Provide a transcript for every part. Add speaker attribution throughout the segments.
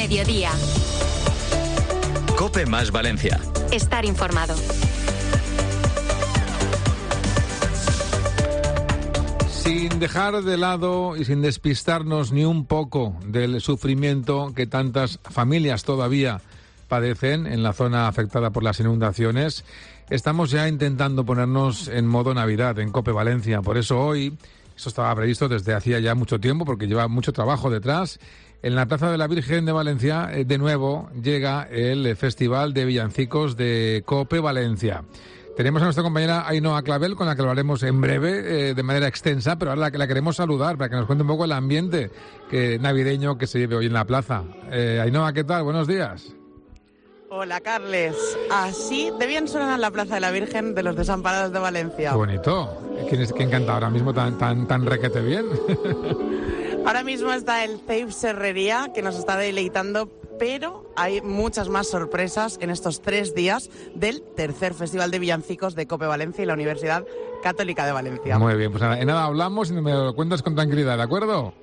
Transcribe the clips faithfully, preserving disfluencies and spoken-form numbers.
Speaker 1: Mediodía.
Speaker 2: COPE más Valencia.
Speaker 1: Estar informado.
Speaker 3: Sin dejar de lado y sin despistarnos ni un poco del sufrimiento que tantas familias todavía padecen en la zona afectada por las inundaciones, estamos ya intentando ponernos en modo Navidad en COPE Valencia. Por eso hoy, eso estaba previsto desde hacía ya mucho tiempo, porque lleva mucho trabajo detrás, en la Plaza de la Virgen de Valencia, de nuevo, llega el Festival de Villancicos de COPE Valencia. Tenemos a nuestra compañera Ainhoa Clavel, con la que hablaremos en breve, eh, de manera extensa, pero ahora la, la queremos saludar para que nos cuente un poco el ambiente que, navideño que se vive hoy en la plaza. Eh, Ainhoa, ¿qué tal? Buenos días.
Speaker 4: Hola, Carles. Así de bien suena en la Plaza de la Virgen de los Desamparados de Valencia.
Speaker 3: Qué bonito. ¿Quién, es, quién canta ahora mismo tan, tan, tan requete bien?
Speaker 4: Ahora mismo está el Ceib Serrería, que nos está deleitando, pero hay muchas más sorpresas en estos tres días del tercer Festival de Villancicos de COPE Valencia y la Universidad Católica de Valencia.
Speaker 3: Muy bien, pues nada, en nada hablamos y me lo cuentas con tranquilidad, ¿de acuerdo?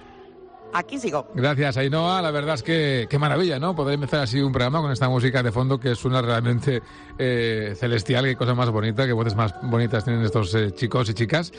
Speaker 4: Aquí sigo.
Speaker 3: Gracias, Ainhoa. La verdad es que qué maravilla, ¿no? Poder empezar así un programa con esta música de fondo que suena realmente eh, celestial. Qué cosa más bonita, qué voces más bonitas tienen estos eh, chicos y chicas.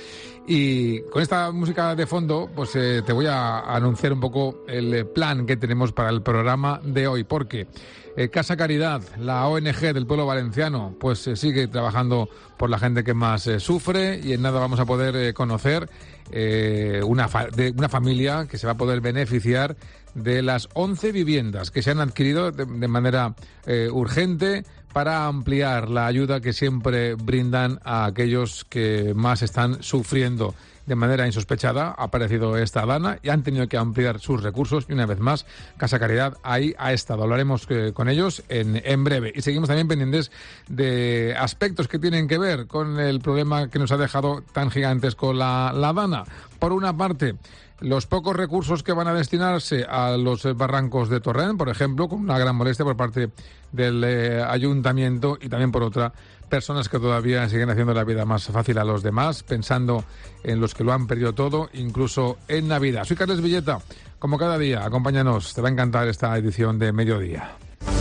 Speaker 3: Y con esta música de fondo, pues eh, te voy a anunciar un poco el plan que tenemos para el programa de hoy. Porque eh, Casa Caridad, la O N G del pueblo valenciano, pues eh, sigue trabajando por la gente que más eh, sufre, y en nada vamos a poder eh, conocer Eh, una, fa- de una familia que se va a poder beneficiar de las once viviendas que se han adquirido de, de manera eh, urgente para ampliar la ayuda que siempre brindan a aquellos que más están sufriendo. De manera insospechada ha aparecido esta dana y han tenido que ampliar sus recursos, y una vez más Casa Caridad ahí ha estado. Hablaremos eh, con ellos en, en breve, y seguimos también pendientes de aspectos que tienen que ver con el problema que nos ha dejado tan gigantesco la, la dana. Por una parte, los pocos recursos que van a destinarse a los barrancos de Torrent, por ejemplo, con una gran molestia por parte del eh, ayuntamiento, y también por otra, personas que todavía siguen haciendo la vida más fácil a los demás, pensando en los que lo han perdido todo, incluso en Navidad. Soy Carles Villeta, como cada día, acompáñanos, te va a encantar esta edición de Mediodía.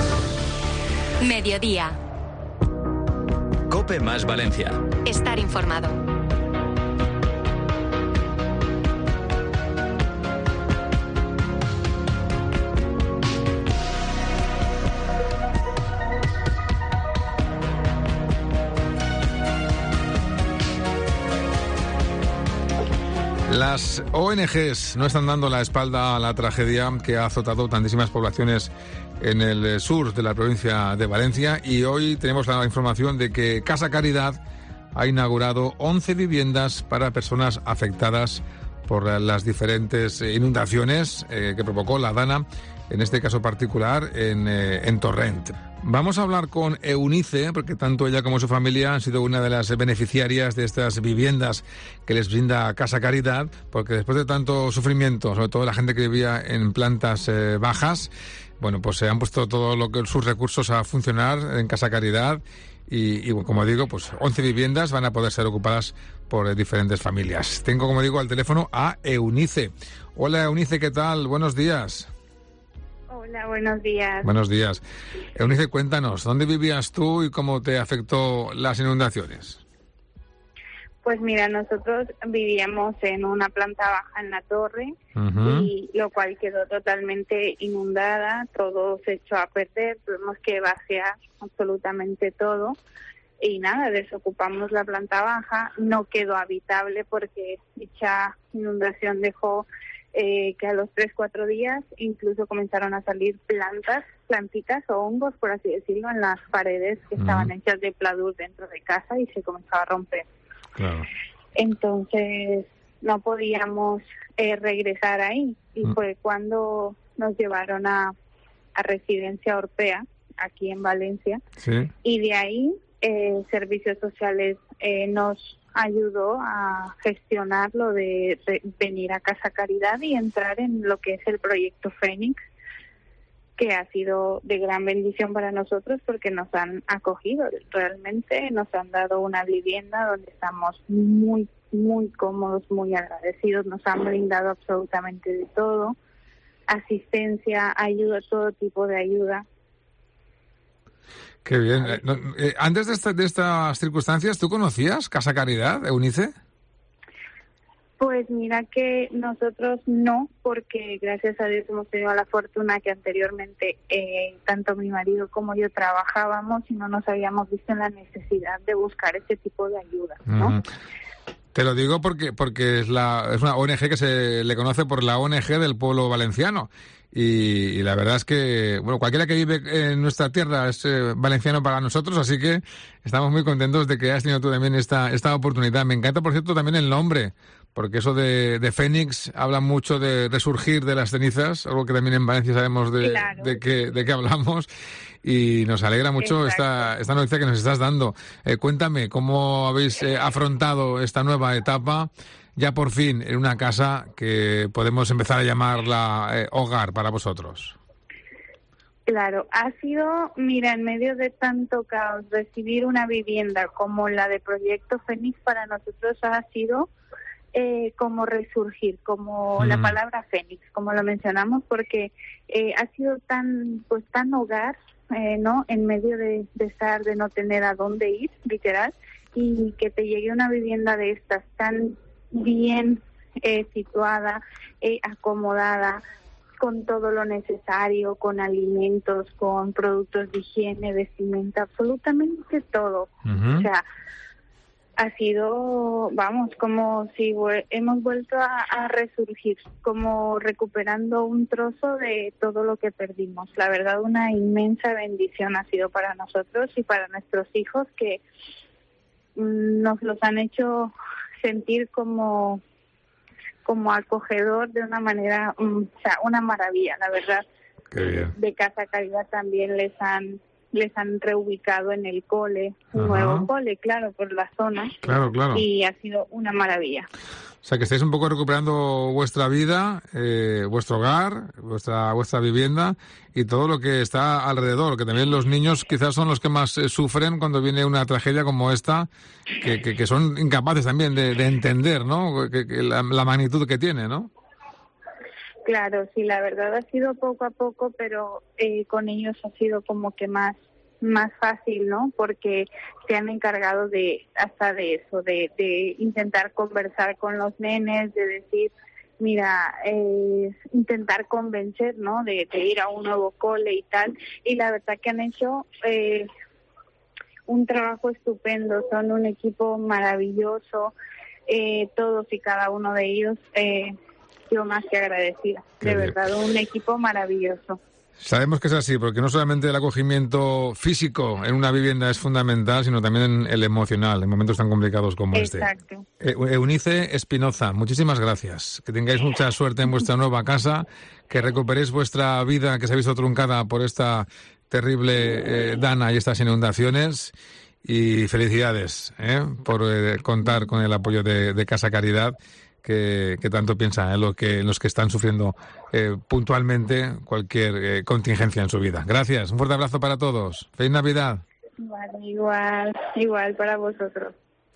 Speaker 1: Mediodía.
Speaker 2: COPE más Valencia.
Speaker 1: Estar informado.
Speaker 3: Las O N Ges no están dando la espalda a la tragedia que ha azotado tantísimas poblaciones en el sur de la provincia de Valencia, y hoy tenemos la información de que Casa Caridad ha inaugurado once viviendas para personas afectadas por las diferentes inundaciones eh, que provocó la dana, en este caso particular en, eh, en Torrent. Vamos a hablar con Eunice, porque tanto ella como su familia han sido una de las beneficiarias de estas viviendas que les brinda Casa Caridad, porque después de tanto sufrimiento, sobre todo la gente que vivía en plantas eh, bajas, bueno, pues se han puesto todos lo que, sus recursos a funcionar en Casa Caridad, y, y como digo, pues once viviendas van a poder ser ocupadas por eh, diferentes familias. Tengo, como digo, al teléfono a Eunice. Hola, Eunice, ¿qué tal? Buenos días.
Speaker 5: Hola, buenos días.
Speaker 3: Buenos días. Eunice, cuéntanos, ¿dónde vivías tú y cómo te afectó las inundaciones?
Speaker 5: Pues mira, nosotros vivíamos en una planta baja en la torre,
Speaker 3: Uh-huh.
Speaker 5: y lo cual quedó totalmente inundada, todo se echó a perder, tuvimos que vaciar absolutamente todo, y nada, desocupamos la planta baja, no quedó habitable porque dicha inundación dejó eh, que a los tres, cuatro días incluso comenzaron a salir plantas, plantitas o hongos, por así decirlo, en las paredes que estaban
Speaker 3: Uh-huh.
Speaker 5: hechas de pladur dentro de casa, y se comenzaba a romper.
Speaker 3: Claro.
Speaker 5: Entonces no podíamos eh, regresar ahí, y
Speaker 3: Mm.
Speaker 5: fue cuando nos llevaron a, a Residencia Orpea, aquí en Valencia,
Speaker 3: Sí.
Speaker 5: y de ahí eh, Servicios Sociales eh, nos ayudó a gestionar lo de re- venir a Casa Caridad y entrar en lo que es el proyecto Fénix, que ha sido de gran bendición para nosotros porque nos han acogido, realmente nos han dado una vivienda donde estamos muy, muy cómodos, muy agradecidos, nos han brindado absolutamente de todo, asistencia, ayuda, todo tipo de ayuda.
Speaker 3: Qué bien. Eh, no, eh, antes de, esta, de estas circunstancias, ¿tú conocías Casa Caridad, Eunice?
Speaker 5: Pues mira que nosotros no, porque gracias a Dios hemos tenido la fortuna que anteriormente eh, tanto mi marido como yo trabajábamos y no nos habíamos visto en la necesidad de buscar ese tipo de ayuda, ¿no? Mm.
Speaker 3: Te lo digo porque porque es la es una O N G que se le conoce por la O N G del pueblo valenciano. Y, y la verdad es que, bueno, cualquiera que vive en nuestra tierra es eh, valenciano para nosotros, así que estamos muy contentos de que hayas tenido tú también esta, esta oportunidad. Me encanta, por cierto, también el nombre, porque eso de, de Fénix habla mucho de resurgir de las cenizas, algo que también en Valencia sabemos de, claro. de, qué, de qué hablamos, y nos alegra mucho esta, esta noticia que nos estás dando. Eh, cuéntame, ¿cómo habéis eh, afrontado esta nueva etapa? Ya por fin en una casa que podemos empezar a llamarla eh, hogar para vosotros.
Speaker 5: Claro, ha sido, mira, en medio de tanto caos, recibir una vivienda como la de Proyecto Fénix para nosotros ha sido eh, como resurgir, como mm. la palabra Fénix, como lo mencionamos, porque eh, ha sido tan, pues tan hogar, eh, ¿no? En medio de, de estar, de no tener a dónde ir, literal, y que te llegue una vivienda de estas tan bien eh, situada, eh, acomodada, con todo lo necesario, con alimentos, con productos de higiene, vestimenta, absolutamente todo. Uh-huh. O sea, ha sido, vamos, como si vu- hemos vuelto a, a resurgir, como recuperando un trozo de todo lo que perdimos. La verdad, una inmensa bendición ha sido para nosotros y para nuestros hijos, que mm, nos los han hecho sentir como como acogedor de una manera, um, o sea, una maravilla, la verdad.
Speaker 3: Qué bien.
Speaker 5: De Casa Caridad también les han les han reubicado en el cole, un Ajá. nuevo cole, claro, por la zona.
Speaker 3: Claro, claro.
Speaker 5: Y ha sido una maravilla.
Speaker 3: O sea, que estáis un poco recuperando vuestra vida, eh, vuestro hogar, vuestra vuestra vivienda y todo lo que está alrededor, que también los niños quizás son los que más eh, sufren cuando viene una tragedia como esta, que, que, que son incapaces también de, de entender, ¿no? Que, que la, la magnitud que tiene, ¿no?
Speaker 5: Claro, sí, la verdad ha sido poco a poco, pero eh, con ellos ha sido como que más más fácil, ¿no? Porque se han encargado de hasta de eso, de, de intentar conversar con los nenes, de decir, mira, eh, intentar convencer, ¿no? De, de ir a un nuevo cole y tal. Y la verdad que han hecho eh, un trabajo estupendo, son un equipo maravilloso, eh, todos y cada uno de ellos. Eh, yo más que agradecida, Qué de bien. verdad, un equipo maravilloso.
Speaker 3: Sabemos que es así, porque no solamente el acogimiento físico en una vivienda es fundamental, sino también el emocional, en momentos tan complicados como
Speaker 5: Exacto.
Speaker 3: este. Eh, Eunice Espinoza, muchísimas gracias. Que tengáis mucha suerte en vuestra nueva casa, que recuperéis vuestra vida que se ha visto truncada por esta terrible eh, dana y estas inundaciones. Y felicidades eh, por eh, contar con el apoyo de, de Casa Caridad. Que, que tanto piensan en, lo que, en los que están sufriendo eh, puntualmente cualquier eh, contingencia en su vida. Gracias, un fuerte abrazo para todos. ¡Feliz Navidad!
Speaker 5: Vale, igual, igual para vosotros.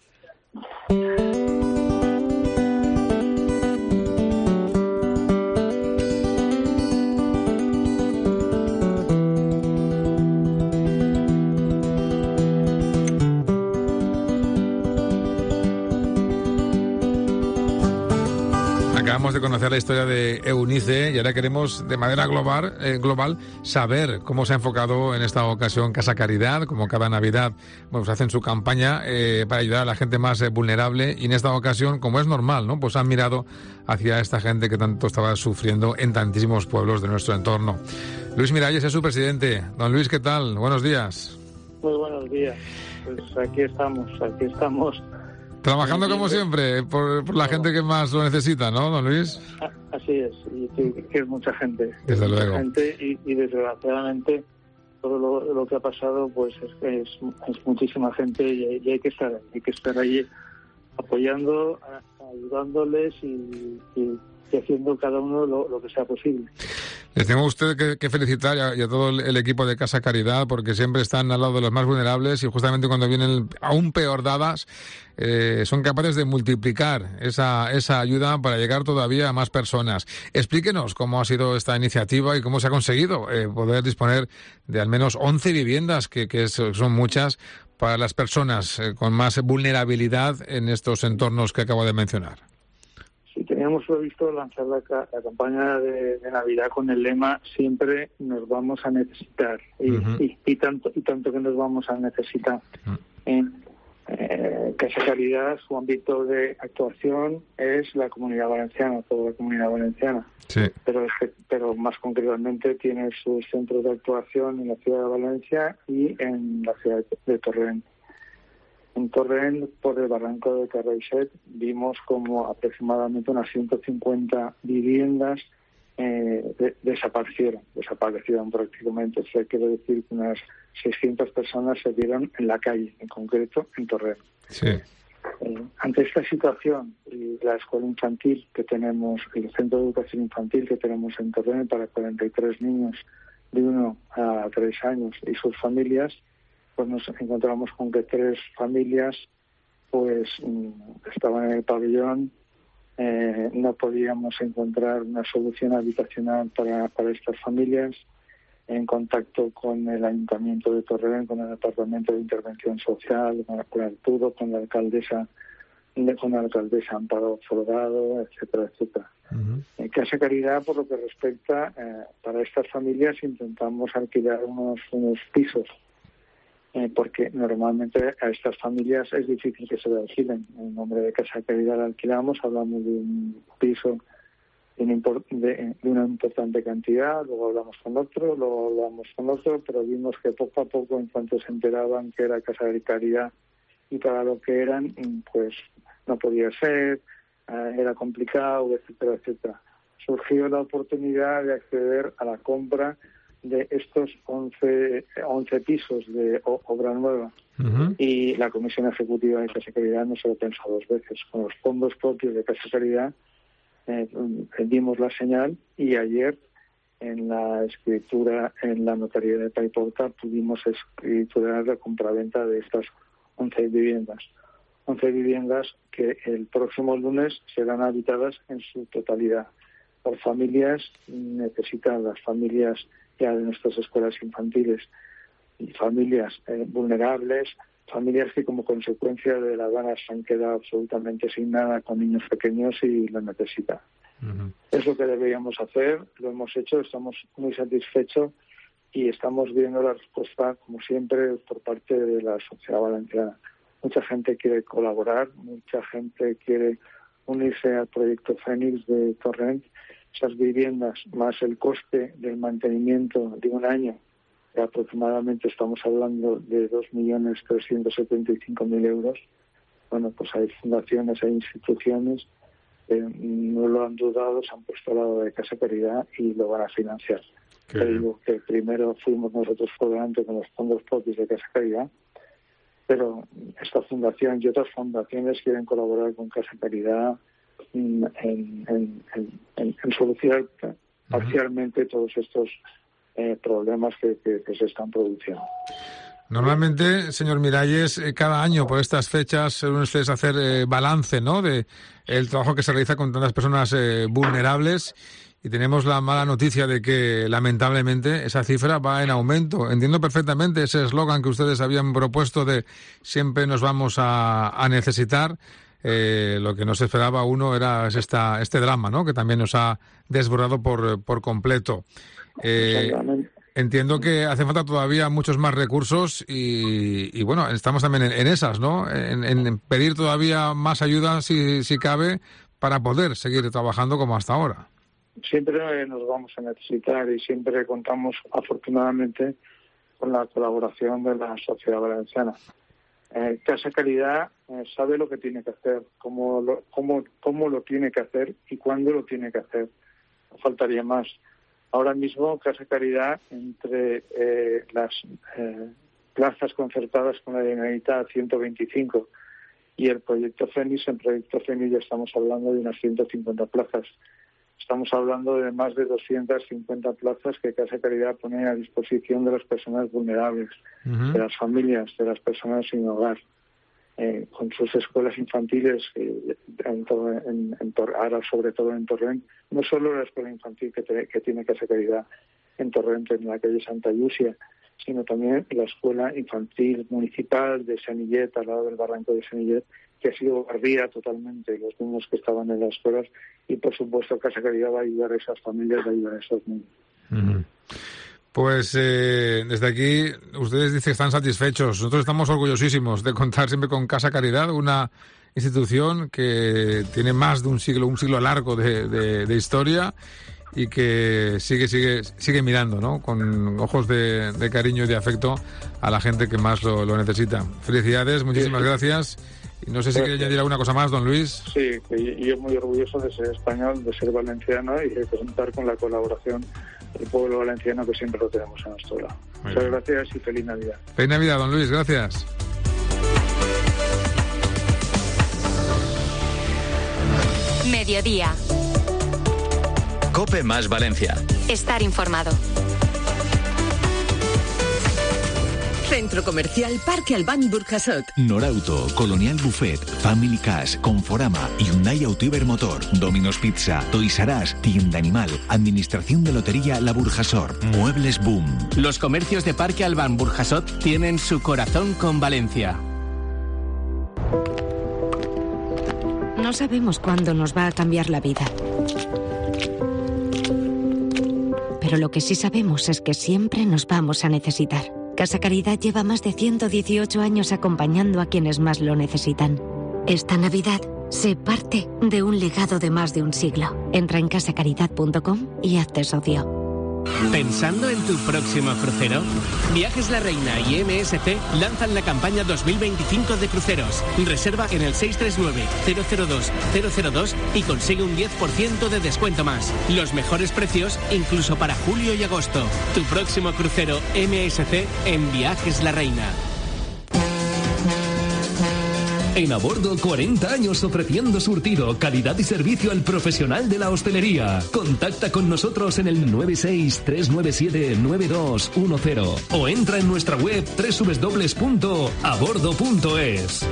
Speaker 3: Acabamos de conocer la historia de Eunice y ahora queremos de manera global, eh, global saber cómo se ha enfocado en esta ocasión Casa Caridad, como cada Navidad bueno, pues hacen su campaña eh, para ayudar a la gente más eh, vulnerable y en esta ocasión, como es normal, ¿no? Pues han mirado hacia esta gente que tanto estaba sufriendo en tantísimos pueblos de nuestro entorno. Luis Miralles es su presidente. Don Luis, ¿qué tal? Buenos días.
Speaker 2: Muy buenos días. Pues aquí estamos, aquí estamos.
Speaker 3: Trabajando como siempre, por, por la gente que más lo necesita, ¿no, don Luis?
Speaker 2: Así es, y que, que es mucha gente.
Speaker 3: Desde
Speaker 2: mucha
Speaker 3: luego.
Speaker 2: Gente y, y desgraciadamente todo lo, lo que ha pasado pues es, es, es muchísima gente y, y hay que estar hay que estar ahí apoyando a, ayudándoles y, y, y haciendo cada uno lo, lo que sea posible.
Speaker 3: Les tengo a usted que, que felicitar y a, y a todo el, el equipo de Casa Caridad, porque siempre están al lado de los más vulnerables y justamente cuando vienen aún peor dadas, eh, son capaces de multiplicar esa, esa ayuda para llegar todavía a más personas. Explíquenos cómo ha sido esta iniciativa y cómo se ha conseguido eh, poder disponer de al menos once viviendas, que, que es, son muchas, para las personas eh, con más vulnerabilidad en estos entornos que acabo de mencionar.
Speaker 2: Sí, teníamos previsto lanzar la, la campaña de, de Navidad con el lema "Siempre nos vamos a necesitar", y, uh-huh. y, y tanto y tanto que nos vamos a necesitar. Uh-huh. Eh, eh, Casa Caridad, su ámbito de actuación es la Comunidad Valenciana, toda la Comunidad Valenciana.
Speaker 3: Sí.
Speaker 2: Pero, pero más concretamente tiene sus centros de actuación en la ciudad de Valencia y en la ciudad de Torrent. En Torrent, por el barranco de Carraixet, vimos como aproximadamente unas ciento cincuenta viviendas eh, de, desaparecieron, desaparecieron prácticamente. O sea, quiero decir que unas seiscientas personas se vieron en la calle, en concreto en Torrent.
Speaker 3: Sí.
Speaker 2: Eh, ante esta situación, y la escuela infantil que tenemos, el centro de educación infantil que tenemos en Torrent para cuarenta y tres niños de uno a tres años y sus familias, pues nos encontramos con que tres familias pues estaban en el pabellón, eh, no podíamos encontrar una solución habitacional para, para estas familias. En contacto con el Ayuntamiento de Torrent, con el Departamento de Intervención Social, con, con el PUDO, con la alcaldesa, con la alcaldesa Amparo Folgado, etcétera, etcétera. Uh-huh. En Casa Caridad, por lo que respecta, eh, para estas familias intentamos alquilar unos, unos pisos. Eh, porque normalmente a estas familias es difícil que se le alquilen. En nombre de Casa Caridad la alquilamos, hablamos de un piso de, un import- de, de una importante cantidad, luego hablamos con otro, luego hablamos con otro, pero vimos que poco a poco, en cuanto se enteraban que era Casa de Caridad y para lo que eran, pues no podía ser, eh, era complicado, etcétera, etcétera. Surgió la oportunidad de acceder a la compra de estos once, once pisos de obra nueva. Uh-huh. Y la Comisión Ejecutiva de Casa Caridad no se lo pensó dos veces. Con los fondos propios de Casa Caridad eh, dimos la señal y ayer en la escritura, en la notaría de Paiporta, pudimos escriturar la compraventa de estas once viviendas. once viviendas que el próximo lunes serán habitadas en su totalidad por familias necesitadas, familias ya de nuestras escuelas infantiles y familias eh, vulnerables, familias que como consecuencia de la Dana se han quedado absolutamente sin nada con niños pequeños y lo necesitan. Uh-huh. Es lo que deberíamos hacer, lo hemos hecho, estamos muy satisfechos y estamos viendo la respuesta, como siempre, por parte de la sociedad valenciana. Mucha gente quiere colaborar, mucha gente quiere unirse al proyecto Fénix de Torrent. Esas viviendas, más el coste del mantenimiento de un año, que aproximadamente estamos hablando de dos millones trescientos setenta y cinco mil euros. Bueno, pues hay fundaciones, hay instituciones que no lo han dudado, se han puesto al lado de Casa Caridad y lo van a financiar. Te digo que primero fuimos nosotros por delante con los fondos propios de Casa Caridad, pero esta fundación y otras fundaciones quieren colaborar con Casa Caridad en, en, en, en, en solucionar parcialmente todos estos eh, problemas que, que, que se están produciendo.
Speaker 3: Normalmente, señor Miralles, eh, cada año por estas fechas suelen ustedes hacer eh, balance, ¿no?, de el trabajo que se realiza con tantas personas eh, vulnerables, y tenemos la mala noticia de que lamentablemente esa cifra va en aumento. Entiendo perfectamente ese eslogan que ustedes habían propuesto de siempre nos vamos a, a necesitar. Eh, lo que nos esperaba uno era esta, este drama, ¿no?, que también nos ha desbordado por, por completo. Eh, entiendo que hace falta todavía muchos más recursos y, y bueno, estamos también en, en esas, ¿no?, en, en pedir todavía más ayuda si, si cabe para poder seguir trabajando como hasta ahora.
Speaker 2: Siempre nos vamos a necesitar y siempre contamos, afortunadamente, con la colaboración de la sociedad valenciana. Eh, Casa Caridad eh, sabe lo que tiene que hacer, cómo lo, cómo, cómo lo tiene que hacer y cuándo lo tiene que hacer. No faltaría más. Ahora mismo Casa Caridad, entre eh, las eh, plazas concertadas con la Generalitat ciento veinticinco Y el proyecto Fénix, en proyecto Fénix ya estamos hablando de unas ciento cincuenta plazas. Estamos hablando de más de doscientas cincuenta plazas que Casa Caridad pone a disposición de las personas vulnerables, uh-huh. de las familias, de las personas sin hogar, eh, con sus escuelas infantiles, eh, en, en, en, ahora sobre todo en Torrent, no solo la escuela infantil que, te, que tiene Casa Caridad en Torrent, en la calle Santa Yusia, sino también la escuela infantil municipal de Senillet, al lado del barranco de Senillet, que ha sido guardia totalmente los niños que estaban en las escuelas, y por supuesto Casa Caridad va a ayudar a esas familias, va a ayudar a esos niños.
Speaker 3: Uh-huh. Pues eh, desde aquí ustedes dicen que están satisfechos. Nosotros estamos orgullosísimos de contar siempre con Casa Caridad, una institución que tiene más de un siglo, un siglo largo de, de, de historia, y que sigue sigue sigue mirando, ¿no?, con ojos de, de cariño y de afecto a la gente que más lo, lo necesita. Felicidades, muchísimas sí, sí. gracias. Y no sé si quiere añadir alguna cosa más, don Luis.
Speaker 2: Sí, y yo muy orgulloso de ser español, de ser valenciano y de contar con la colaboración del pueblo valenciano, que siempre lo tenemos a nuestro lado. Muy Muchas bien. gracias y feliz Navidad.
Speaker 3: Feliz Navidad, don Luis, gracias.
Speaker 1: Mediodía.
Speaker 6: COPE más Valencia.
Speaker 1: Estar informado.
Speaker 7: Centro Comercial Parque Albán Burjasot.
Speaker 8: Norauto, Colonial Buffet, Family Cash, Conforama, Hyundai Auto Ibermotor, Domino's Pizza, Toys R Us, Tienda Animal, Administración de Lotería La Burjasot, Muebles Boom.
Speaker 9: Los comercios de Parque Albán Burjasot tienen su corazón con Valencia.
Speaker 10: No sabemos cuándo nos va a cambiar la vida. Pero lo que sí sabemos es que siempre nos vamos a necesitar. Casa Caridad lleva más de ciento dieciocho años acompañando a quienes más lo necesitan. Esta Navidad, sé parte de un legado de más de un siglo. Entra en casa caridad punto com y hazte socio.
Speaker 9: ¿Pensando en tu próximo crucero? Viajes La Reina y M S C lanzan la campaña dos mil veinticinco de cruceros. Reserva en el seis tres nueve, cero cero dos, cero cero dos y consigue un diez por ciento de descuento más. Los mejores precios incluso para julio y agosto. Tu próximo crucero M S C en Viajes La Reina.
Speaker 11: En A Bordo, cuarenta años ofreciendo surtido, calidad y servicio al profesional de la hostelería. Contacta con nosotros en el nueve seis, tres nueve siete, nueve dos uno cero o entra en nuestra web doble u doble u doble u punto a bordo punto es.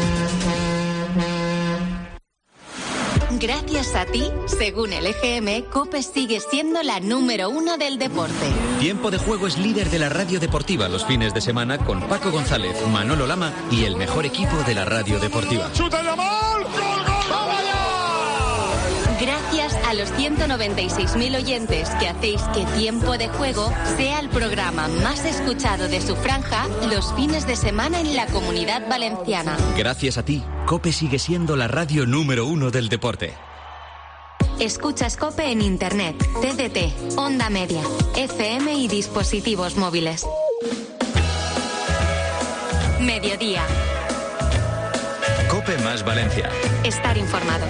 Speaker 1: Gracias a ti, según el E G M, COPE sigue siendo la número uno del deporte.
Speaker 6: Tiempo de Juego es líder de la radio deportiva los fines de semana con Paco González, Manolo Lama y el mejor equipo de la radio deportiva.
Speaker 1: Gracias a los ciento noventa y seis mil oyentes que hacéis que Tiempo de Juego sea el programa más escuchado de su franja los fines de semana en la Comunidad Valenciana.
Speaker 6: Gracias a ti, COPE sigue siendo la radio número uno del deporte.
Speaker 1: Escuchas COPE en Internet, T D T, Onda Media, F M y dispositivos móviles. Mediodía.
Speaker 6: COPE más Valencia.
Speaker 1: Estar informado.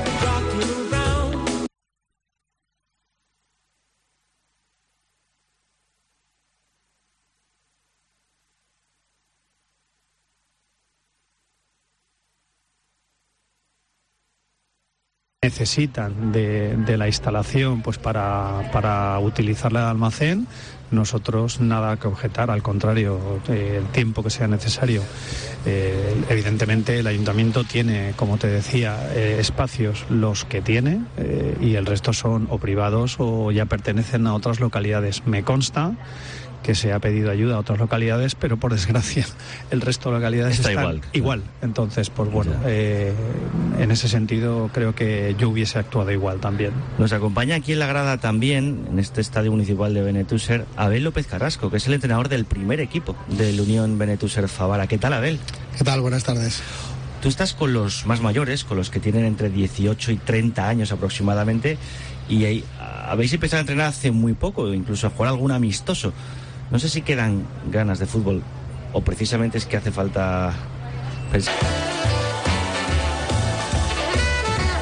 Speaker 12: Necesitan de, de la instalación pues para, para utilizarla de almacén. Nosotros nada que objetar, al contrario, eh, el tiempo que sea necesario. Eh, evidentemente el ayuntamiento tiene, como te decía, eh, espacios los que tiene eh, y el resto son o privados o ya pertenecen a otras localidades. Me consta que se ha pedido ayuda a otras localidades, pero por desgracia el resto de localidades
Speaker 13: está
Speaker 12: están
Speaker 13: igual.
Speaker 12: igual. Entonces, pues bueno, eh, en ese sentido creo que yo hubiese actuado igual también.
Speaker 13: Nos acompaña aquí en la grada también, en este estadio municipal de Benetúser, Abel López Carrasco, que es el entrenador del primer equipo del Unión Benetúser Favara. ¿Qué tal, Abel?
Speaker 14: ¿Qué tal? Buenas tardes.
Speaker 13: Tú estás con los más mayores, con los que tienen entre dieciocho y treinta años aproximadamente, y ahí, habéis empezado a entrenar hace muy poco, incluso a jugar algún amistoso. No sé si quedan ganas de fútbol o precisamente es que hace falta pensar.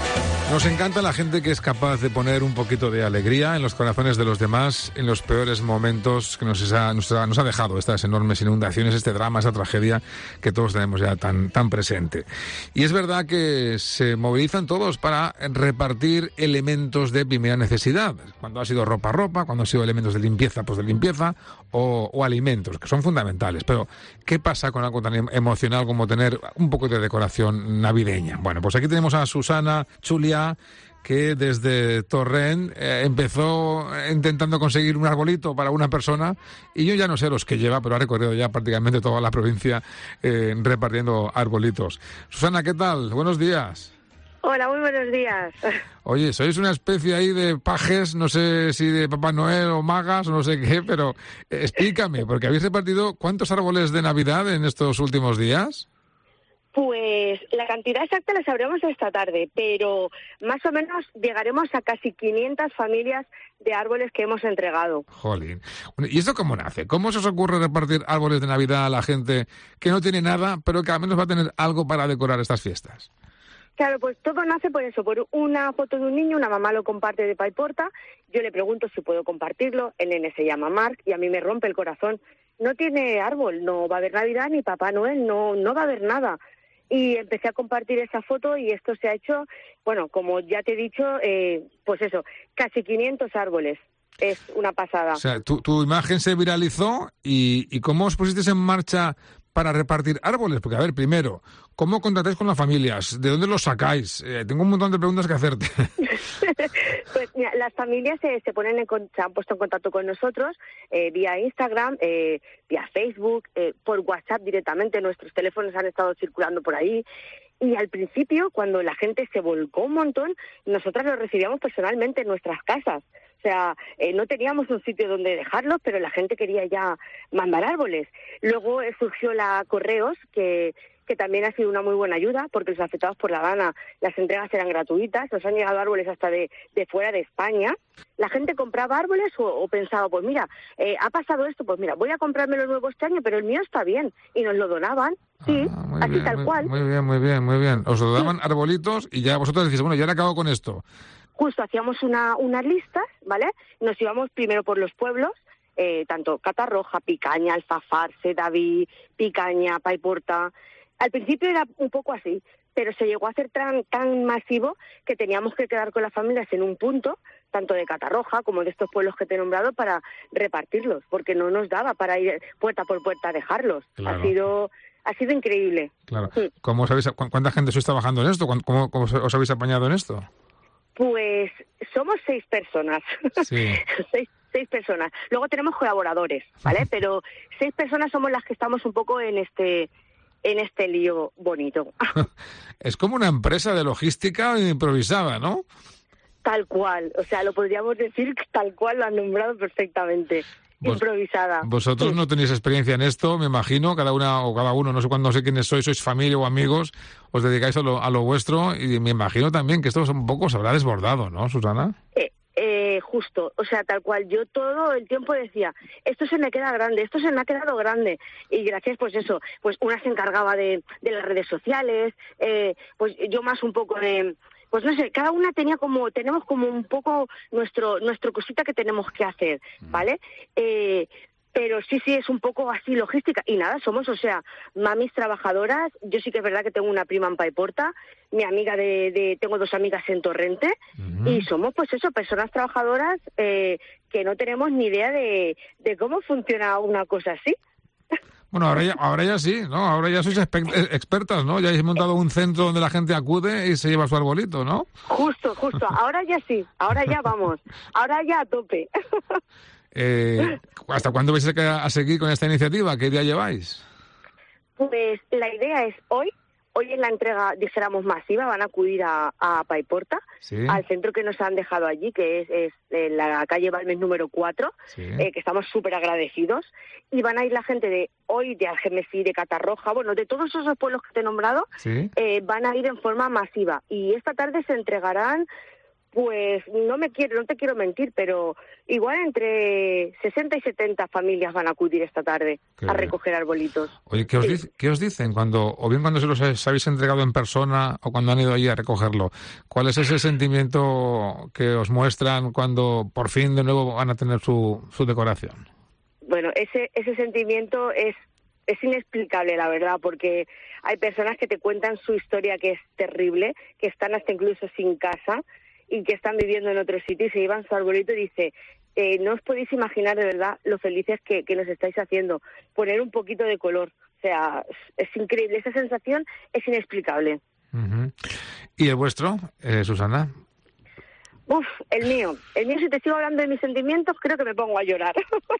Speaker 3: Nos encanta la gente que es capaz de poner un poquito de alegría en los corazones de los demás en los peores momentos que nos ha, nos ha, nos ha dejado estas enormes inundaciones, este drama, esta tragedia que todos tenemos ya tan, tan presente. Y es verdad que se movilizan todos para repartir elementos de primera necesidad. Cuando ha sido ropa, ropa, cuando ha sido elementos de limpieza, pues de limpieza, o, o alimentos, que son fundamentales. Pero, ¿qué pasa con algo tan emocional como tener un poco de decoración navideña? Bueno, pues aquí tenemos a Susana Chulia, que desde Torrent eh, empezó intentando conseguir un arbolito para una persona, y yo ya no sé los que lleva, pero ha recorrido ya prácticamente toda la provincia eh, repartiendo arbolitos. Susana, ¿qué tal? Buenos días.
Speaker 14: Hola, muy buenos días.
Speaker 3: Oye, sois una especie ahí de pajes, no sé si de Papá Noel o magas o no sé qué, pero eh, explícame, porque habéis repartido ¿cuántos árboles de Navidad en estos últimos días?
Speaker 14: Pues la cantidad exacta la sabremos esta tarde, pero más o menos llegaremos a casi quinientas familias de árboles que hemos entregado.
Speaker 3: Jolín. ¿Y esto cómo nace? ¿Cómo se os ocurre repartir árboles de Navidad a la gente que no tiene nada, pero que al menos va a tener algo para decorar estas fiestas?
Speaker 14: Claro, pues todo nace por eso, por una foto de un niño, una mamá lo comparte de Paiporta, yo le pregunto si puedo compartirlo, el nene se llama Marc y a mí me rompe el corazón. No tiene árbol, no va a haber Navidad ni Papá Noel, no, no va a haber nada. Y empecé a compartir esa foto y esto se ha hecho, bueno, como ya te he dicho, eh, pues eso, casi quinientos árboles. Es una pasada.
Speaker 3: O sea, tu, tu imagen se viralizó y, y ¿cómo os pusisteis en marcha para repartir árboles? Porque, a ver, primero, ¿cómo contactáis con las familias? ¿De dónde los sacáis? Eh, tengo un montón de preguntas que hacerte.
Speaker 14: Pues mira, las familias se, se ponen en, se han puesto en contacto con nosotros eh, vía Instagram, eh, vía Facebook, eh, por WhatsApp directamente. Nuestros teléfonos han estado circulando por ahí. Y al principio, cuando la gente se volcó un montón, nosotras los recibíamos personalmente en nuestras casas. O sea, eh, no teníamos un sitio donde dejarlos, pero la gente quería ya mandar árboles. Luego eh, surgió la Correos, que... que también ha sido una muy buena ayuda, porque los afectados por la Habana, las entregas eran gratuitas, nos han llegado árboles hasta de, de fuera de España. La gente compraba árboles o, o pensaba, pues mira, eh, ha pasado esto, pues mira, voy a comprarme los nuevos este año, pero el mío está bien, y nos lo donaban, sí,
Speaker 3: ah,
Speaker 14: así
Speaker 3: bien,
Speaker 14: tal
Speaker 3: muy,
Speaker 14: cual.
Speaker 3: Muy bien, muy bien, muy bien. Os lo daban sí. arbolitos y ya vosotros decís, bueno, ya le acabo con esto.
Speaker 14: Justo, hacíamos una, unas listas, ¿vale? Nos íbamos primero por los pueblos, eh, tanto Catarroja, Picaña, Alfafar, Sedaví, Picaña, Paiporta. Al principio era un poco así, pero se llegó a hacer tan, tan masivo que teníamos que quedar con las familias en un punto, tanto de Catarroja como de estos pueblos que te he nombrado, para repartirlos, porque no nos daba para ir puerta por puerta a dejarlos. Claro. Ha sido ha sido increíble.
Speaker 3: Claro. Sí. ¿Cómo os habéis, ¿Cuánta gente sois trabajando en esto? ¿Cómo, cómo os habéis apañado en esto?
Speaker 14: Pues somos seis personas.
Speaker 3: Sí.
Speaker 14: seis Seis personas. Luego tenemos colaboradores, ¿vale? Pero seis personas somos las que estamos un poco en este... en este lío bonito.
Speaker 3: Es como una empresa de logística improvisada, ¿no?
Speaker 14: Tal cual, o sea, lo podríamos decir tal cual, lo han nombrado perfectamente. Vos, improvisada.
Speaker 3: Vosotros
Speaker 14: sí.
Speaker 3: no tenéis experiencia en esto, me imagino, cada una o cada uno, no sé cuándo, no sé quiénes sois, sois familia o amigos, os dedicáis a lo, a lo vuestro, y me imagino también que esto un poco se habrá desbordado, ¿no, Susana?
Speaker 14: Eh, Eh, justo, o sea, tal cual, yo todo el tiempo decía, esto se me queda grande, esto se me ha quedado grande, y gracias, pues eso, pues una se encargaba de, de las redes sociales, eh, pues yo más un poco de, pues no sé, cada una tenía como, tenemos como un poco nuestro, nuestro cosita que tenemos que hacer, ¿vale? Eh, Pero sí, sí, es un poco así logística. Y nada, somos, o sea, mamis trabajadoras. Yo sí que es verdad que tengo una prima en Paiporta, mi amiga de, de tengo dos amigas en Torrente, uh-huh. y somos, pues eso, personas trabajadoras eh, que no tenemos ni idea de, de cómo funciona una cosa así.
Speaker 3: Bueno, ahora ya, ahora ya sí, ¿no? Ahora ya sois expertas, ¿no? Ya habéis montado un centro donde la gente acude y se lleva su arbolito, ¿no?
Speaker 14: Justo, justo. Ahora ya sí, ahora ya vamos. Ahora ya a tope.
Speaker 3: Eh, ¿Hasta cuándo vais a, a seguir con esta iniciativa? ¿Qué día lleváis?
Speaker 14: Pues la idea es hoy, hoy en la entrega, dijéramos, masiva, van a acudir a, a Paiporta, ¿sí? Al centro que nos han dejado allí, que es, es en la calle Balmes número cuatro, ¿sí? eh, que estamos súper agradecidos, y van a ir la gente de hoy, de Algemesí, de Catarroja, bueno, de todos esos pueblos que te he nombrado, ¿sí? eh, van a ir en forma masiva, y esta tarde se entregarán Pues no me quiero, no te quiero mentir, pero igual entre sesenta y setenta familias van a acudir esta tarde
Speaker 3: Qué
Speaker 14: a
Speaker 3: bien.
Speaker 14: recoger arbolitos.
Speaker 3: Oye, ¿qué os,
Speaker 14: Sí.
Speaker 3: dic- ¿qué os dicen cuando, o bien cuando se los habéis entregado en persona o cuando han ido allí a recogerlo? ¿Cuál es ese sentimiento que os muestran cuando por fin de nuevo van a tener su, su decoración?
Speaker 14: Bueno, ese ese sentimiento es es inexplicable, la verdad, porque hay personas que te cuentan su historia que es terrible, que están hasta incluso sin casa y que están viviendo en otro sitio y se llevan su arbolito y dice, eh, no os podéis imaginar de verdad lo felices que, que nos estáis haciendo, poner un poquito de color. O sea, es, es increíble, esa sensación es inexplicable.
Speaker 3: Ujú. ¿Y el vuestro, eh, Susana?
Speaker 14: Uf, el mío. El mío, si te sigo hablando de mis sentimientos, creo que me pongo a llorar.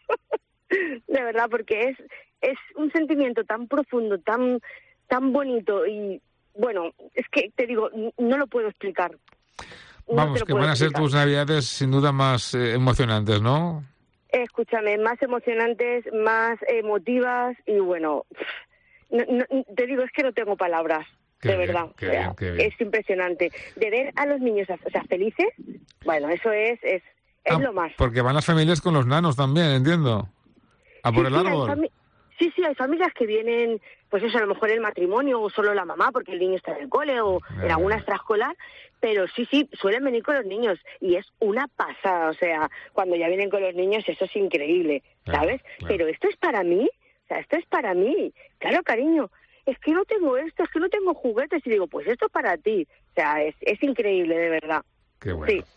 Speaker 14: De verdad, porque es es un sentimiento tan profundo, tan tan bonito y, bueno, es que te digo, n- no lo puedo explicar. No te
Speaker 3: Vamos,
Speaker 14: lo
Speaker 3: que
Speaker 14: puedo
Speaker 3: van a ser
Speaker 14: explicar.
Speaker 3: tus navidades sin duda más eh, emocionantes, ¿no?
Speaker 14: Escúchame, más emocionantes, más emotivas y, bueno, no- no- te digo, es que no tengo palabras.
Speaker 3: Qué
Speaker 14: de
Speaker 3: bien,
Speaker 14: verdad,
Speaker 3: qué
Speaker 14: o sea,
Speaker 3: bien, qué bien.
Speaker 14: es impresionante. De ver a los niños, o sea, felices, bueno, eso es es, es
Speaker 3: Ah,
Speaker 14: lo más.
Speaker 3: Porque van las familias con los nanos también, entiendo. A por
Speaker 14: Sí,
Speaker 3: el
Speaker 14: sí, hay
Speaker 3: árbol.
Speaker 14: fami- sí, sí, hay familias que vienen, pues eso, a lo mejor el matrimonio o solo la mamá porque el niño está en el cole o en alguna extraescolar, pero sí, sí, suelen venir con los niños y es una pasada, o sea, cuando ya vienen con los niños eso es increíble, ¿sabes? Pero esto es para mí, o sea, esto es para mí, claro, cariño, es que no tengo esto, es que no tengo juguetes y digo, pues esto es para ti, o sea, es, es increíble, de verdad.
Speaker 3: Qué bueno.
Speaker 14: Sí.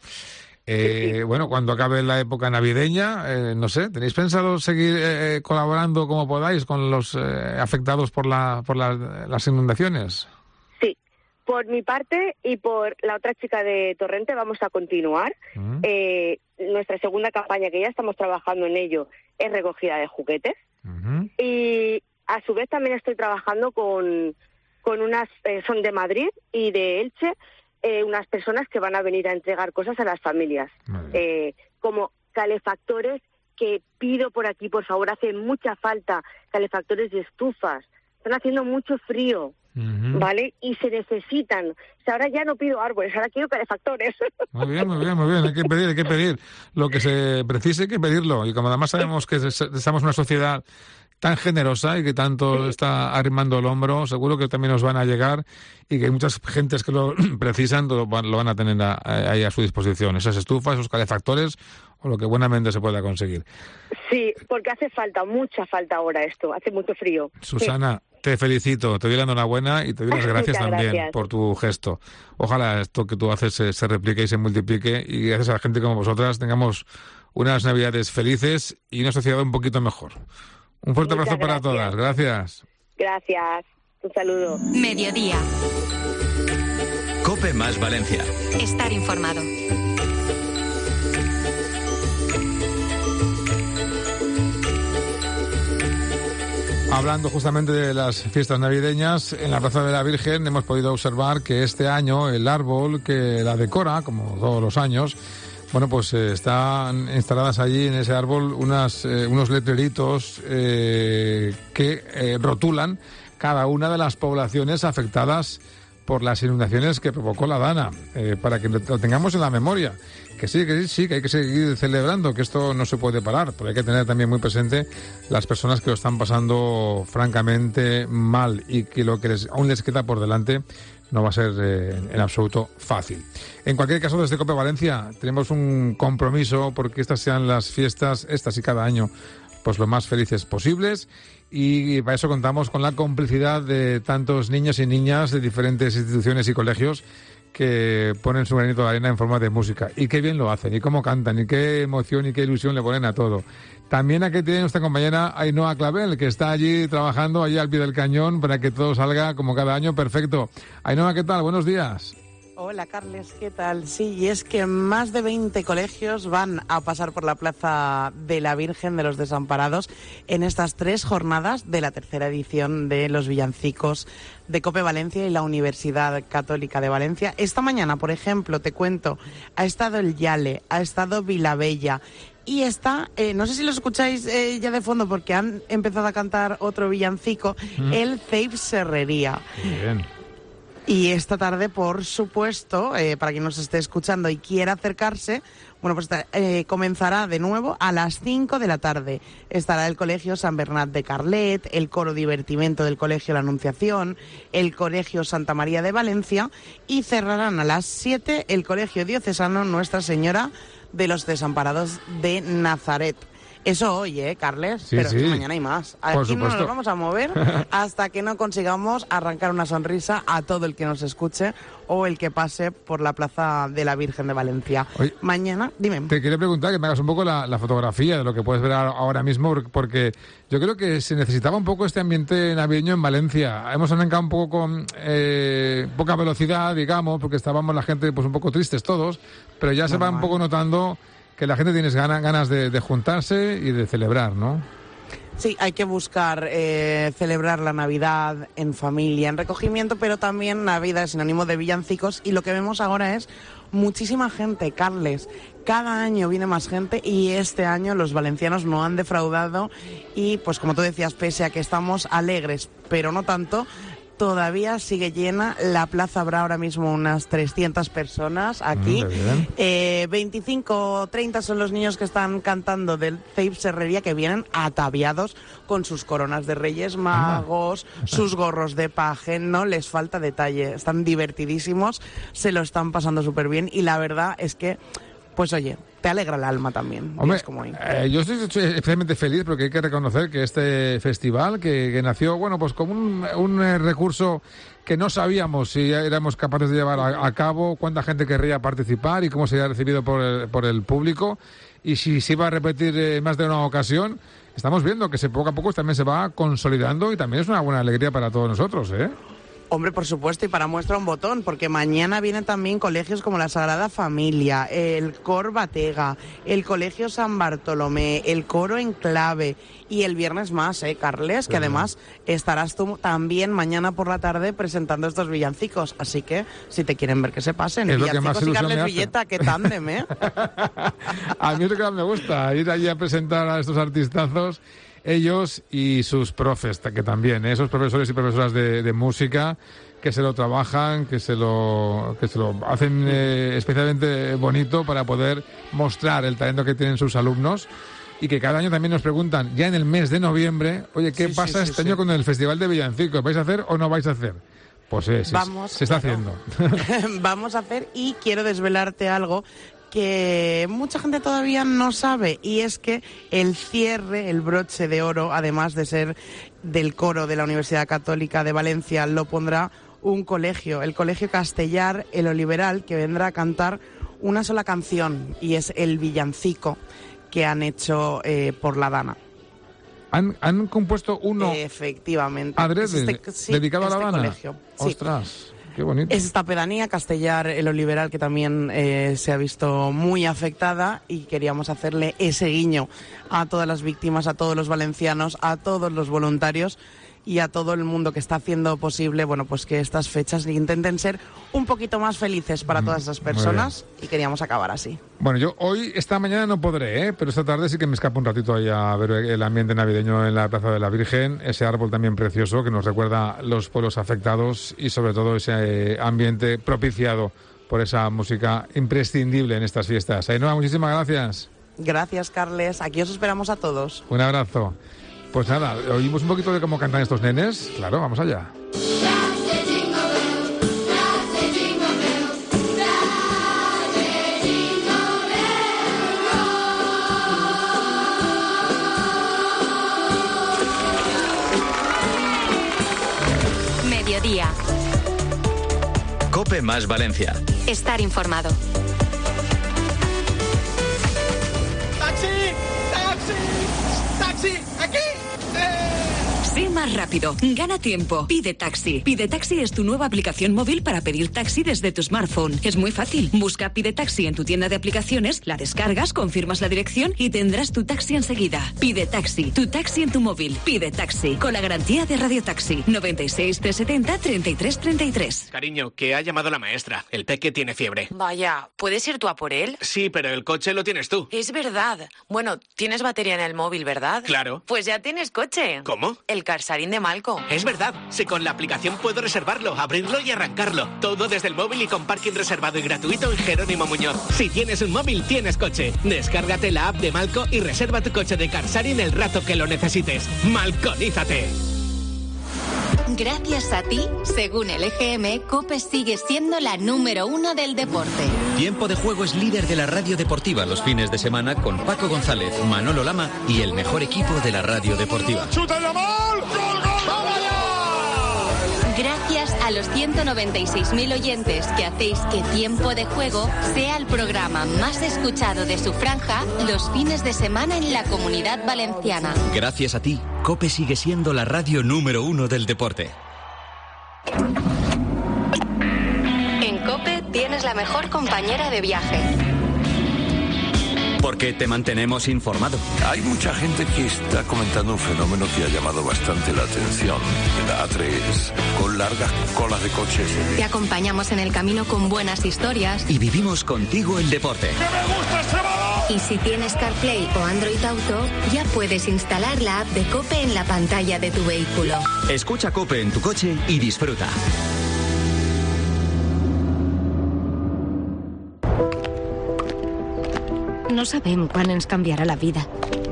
Speaker 3: Eh, bueno, cuando acabe la época navideña, eh, no sé, ¿tenéis pensado seguir eh, colaborando como podáis con los eh, afectados por la por la- las inundaciones?
Speaker 14: Sí, por mi parte y por la otra chica de Torrente vamos a continuar.
Speaker 3: Mm.
Speaker 14: Eh, nuestra segunda campaña, que ya estamos trabajando en ello, es recogida de juguetes.
Speaker 3: Ujú.
Speaker 14: Y a su vez también estoy trabajando con, con unas, eh, son de Madrid y de Elche, eh, unas personas que van a venir a entregar cosas a las familias, eh, como calefactores que pido por aquí, por favor, hace mucha falta, calefactores de estufas, están haciendo mucho frío,
Speaker 3: Ujú.
Speaker 14: ¿vale? Y se necesitan. O sea, ahora ya no pido árboles, ahora quiero calefactores.
Speaker 3: Muy bien, muy bien, muy bien. Hay que pedir, hay que pedir. Lo que se precise hay que pedirlo. Y como además sabemos que es- estamos en una sociedad tan generosa y que tanto está arrimando el hombro, seguro que también nos van a llegar y que hay muchas gentes que lo precisan, lo van, lo van a tener a- a- ahí a su disposición. Esas estufas, esos calefactores o lo que buenamente se pueda conseguir.
Speaker 14: Sí, porque hace falta, mucha falta ahora esto, hace mucho frío.
Speaker 3: Susana, te felicito, te doy la enhorabuena y te doy las gracias
Speaker 14: Muchas
Speaker 3: también
Speaker 14: gracias.
Speaker 3: por tu gesto. Ojalá esto que tú haces se, se replique y se multiplique y gracias a la gente como vosotras tengamos unas navidades felices y una sociedad un poquito mejor. Un fuerte
Speaker 14: Muchas
Speaker 3: abrazo para
Speaker 14: gracias.
Speaker 3: todas. Gracias.
Speaker 14: Gracias, un saludo.
Speaker 1: Mediodía.
Speaker 6: Cope más Valencia.
Speaker 1: Estar informado.
Speaker 3: Hablando justamente de las fiestas navideñas, en la Plaza de la Virgen hemos podido observar que este año el árbol que la decora, como todos los años, bueno, pues eh, están instaladas allí en ese árbol unas, eh, unos letreritos eh, que eh, rotulan cada una de las poblaciones afectadas por las inundaciones que provocó la Dana, eh, para que lo lo tengamos en la memoria. Que sí, que sí, sí, que hay que seguir celebrando, que esto no se puede parar, pero hay que tener también muy presente las personas que lo están pasando francamente mal y que lo que les, aún les queda por delante no va a ser eh, en absoluto fácil. En cualquier caso, desde Cope Valencia tenemos un compromiso porque estas sean las fiestas, estas y cada año, pues lo más felices posibles, y para eso contamos con la complicidad de tantos niños y niñas de diferentes instituciones y colegios que ponen su granito de arena en forma de música. Y qué bien lo hacen, y cómo cantan, y qué emoción y qué ilusión le ponen a todo. También aquí tiene nuestra compañera Ainhoa Clavel, que está allí trabajando, allí al pie del cañón, para que todo salga como cada año perfecto. Ainhoa, ¿qué tal? Buenos días.
Speaker 4: Hola, Carles, ¿qué tal? Sí, y es que más de veinte colegios van a pasar por la Plaza de la Virgen de los Desamparados en estas tres jornadas de la tercera edición de los villancicos de Cope Valencia y la Universidad Católica de Valencia. Esta mañana, por ejemplo, te cuento, ha estado el Yale, ha estado Vilabella y está, eh, no sé si lo escucháis eh, ya de fondo porque han empezado a cantar otro villancico,
Speaker 3: Mm.
Speaker 4: el Ceib Serrería.
Speaker 3: Bien.
Speaker 4: Y esta tarde, por supuesto, eh, para quien nos esté escuchando y quiera acercarse, bueno, pues eh, comenzará de nuevo a las cinco de la tarde. Estará el Colegio San Bernat de Carlet, el Coro Divertimento del Colegio La Anunciación, el Colegio Santa María de Valencia y cerrarán a las siete el Colegio Diocesano Nuestra Señora de los Desamparados de Nazaret. Eso hoy, ¿eh, Carles?
Speaker 3: Sí,
Speaker 4: Pero
Speaker 3: sí.
Speaker 4: es que mañana hay más. Aquí no nos vamos a mover hasta que no consigamos arrancar una sonrisa a todo el que nos escuche o el que pase por la Plaza de la Virgen de Valencia.
Speaker 3: Oye,
Speaker 4: mañana, dime.
Speaker 3: Te quería preguntar que me hagas un poco la, la fotografía de lo que puedes ver ahora mismo, porque yo creo que se necesitaba un poco este ambiente navideño en Valencia. Hemos arrancado un poco con eh, poca velocidad, digamos, porque estábamos la gente pues un poco tristes todos, pero ya se va un poco notando que la gente tiene ganas, ganas de, de juntarse y de celebrar, ¿no?
Speaker 4: Sí, hay que buscar eh, celebrar la Navidad en familia, en recogimiento, pero también Navidad sin ánimo de villancicos. Y lo que vemos ahora es muchísima gente, Carles. Cada año viene más gente y este año los valencianos no han defraudado. Y pues como tú decías, pese a que estamos alegres, pero no tanto, todavía sigue llena. La plaza habrá ahora mismo unas trescientas personas aquí.
Speaker 3: Mm,
Speaker 4: eh, veinticinco o treinta son los niños que están cantando del Ceip Serrería, que vienen ataviados con sus coronas de Reyes Magos, ah. sus gorros de paje. No les falta detalle. Están divertidísimos, se lo están pasando súper bien y la verdad es que, pues oye, te alegra el alma también.
Speaker 3: Hombre,
Speaker 4: como hoy.
Speaker 3: Eh, yo estoy, estoy especialmente feliz porque hay que reconocer que este festival, que, que nació, bueno, pues como un, un eh, recurso que no sabíamos si éramos capaces de llevar a, a cabo, cuánta gente querría participar y cómo sería recibido por el, por el público, y si se iba a repetir eh, más de una ocasión. Estamos viendo que se, poco a poco también se va consolidando y también es una buena alegría para todos nosotros, ¿eh?
Speaker 4: Hombre, por supuesto, y para muestra un botón, porque mañana vienen también colegios como la Sagrada Familia, el Cor Batega, el Colegio San Bartolomé, el Coro Enclave, y el viernes más, ¿eh, Carles? Que además estarás tú también mañana por la tarde presentando estos villancicos, así que si te quieren ver que se pasen,
Speaker 3: es
Speaker 4: villancicos y Carles Villeta, qué tándem, ¿eh?
Speaker 3: A mí es lo que más me gusta, ir allí a presentar a estos artistazos. Ellos y sus profes, que también, ¿eh? Esos profesores y profesoras de, de música que se lo trabajan, que se lo, que se lo hacen eh, especialmente bonito para poder mostrar el talento que tienen sus alumnos, y que cada año también nos preguntan, ya en el mes de noviembre, oye, ¿qué sí, pasa sí, este sí, año sí. con el Festival de Villancicos? ¿Vais a hacer o no vais a hacer? Pues eh, sí,
Speaker 4: Vamos,
Speaker 3: se está
Speaker 4: claro.
Speaker 3: haciendo.
Speaker 4: Vamos a hacer, y quiero desvelarte algo que mucha gente todavía no sabe, y es que el cierre, el broche de oro, además de ser del coro de la Universidad Católica de Valencia, lo pondrá un colegio, el Colegio Castellar El Oliveral, que vendrá a cantar una sola canción, y es el villancico que han hecho eh, por la Dana.
Speaker 3: ¿Han, han compuesto uno
Speaker 4: efectivamente
Speaker 3: adrede,
Speaker 4: este, sí,
Speaker 3: dedicado
Speaker 4: este
Speaker 3: a la Dana?
Speaker 4: Colegio.
Speaker 3: ¡Ostras!
Speaker 4: Sí.
Speaker 3: Qué bonito.
Speaker 4: Es esta pedanía, Castellar El Oliveral, que también eh, se ha visto muy afectada, y queríamos hacerle ese guiño a todas las víctimas, a todos los valencianos, a todos los voluntarios y a todo el mundo que está haciendo posible, bueno, pues que estas fechas intenten ser un poquito más felices para todas esas personas, y queríamos acabar así.
Speaker 3: Bueno, yo hoy, esta mañana no podré, ¿eh? Pero esta tarde sí que me escapo un ratito ahí a ver el ambiente navideño en la Plaza de la Virgen, ese árbol también precioso que nos recuerda los pueblos afectados, y sobre todo ese ambiente propiciado por esa música imprescindible en estas fiestas. Ainhoa, muchísimas gracias.
Speaker 4: Gracias, Carles. Aquí os esperamos a todos.
Speaker 3: Un abrazo. Pues nada, oímos un poquito de cómo cantan estos nenes. Claro, vamos allá.
Speaker 1: Mediodía.
Speaker 6: COPE más Valencia.
Speaker 1: Estar informado.
Speaker 15: ¡Taxi! ¡Taxi! ¡Taxi! ¡Aquí! ¡Eh!
Speaker 7: Sé más rápido, gana tiempo, pide taxi. Pide Taxi es tu nueva aplicación móvil para pedir taxi desde tu smartphone. Es muy fácil. Busca Pide Taxi en tu tienda de aplicaciones, la descargas, confirmas la dirección y tendrás tu taxi enseguida. Pide Taxi, tu taxi en tu móvil. Pide Taxi, con la garantía de Radio Taxi. noventa y seis, trescientos setenta, treinta y tres treinta y tres.
Speaker 9: Cariño, que ha llamado la maestra. El peque tiene fiebre.
Speaker 16: Vaya, ¿puedes ir tú a por él?
Speaker 9: Sí, pero el coche lo tienes tú.
Speaker 16: Es verdad. Bueno, tienes batería en el móvil, ¿verdad?
Speaker 9: Claro.
Speaker 16: Pues ya tienes coche.
Speaker 9: ¿Cómo?
Speaker 16: El el Carsarín de Malco.
Speaker 9: Es verdad, si con la aplicación puedo reservarlo, abrirlo y arrancarlo. Todo desde el móvil y con parking reservado y gratuito en Jerónimo Muñoz. Si tienes un móvil, tienes coche. Descárgate la app de Malco y reserva tu coche de Carsarín el rato que lo necesites. ¡Malconízate!
Speaker 1: Gracias a ti, según el E G M, COPE sigue siendo la número uno del deporte.
Speaker 6: Tiempo de Juego es líder de la radio deportiva los fines de semana con Paco González, Manolo Lama y el mejor equipo de la radio deportiva.
Speaker 1: Gracias a los ciento noventa y seis mil oyentes que hacéis que Tiempo de Juego sea el programa más escuchado de su franja los fines de semana en la Comunidad Valenciana.
Speaker 6: Gracias a ti, COPE sigue siendo la radio número uno del deporte.
Speaker 1: En COPE tienes la mejor compañera de viaje.
Speaker 6: Porque te mantenemos informado.
Speaker 17: Hay mucha gente que está comentando un fenómeno que ha llamado bastante la atención. En la A tres, con largas colas de coches.
Speaker 1: Te acompañamos en el camino con buenas historias.
Speaker 6: Y vivimos contigo el deporte.
Speaker 15: ¡Que me gusta este balón!
Speaker 1: Y si tienes CarPlay o Android Auto, ya puedes instalar la app de COPE en la pantalla de tu vehículo.
Speaker 6: Escucha COPE en tu coche y disfruta.
Speaker 10: No sabem quan ens canviarà la vida.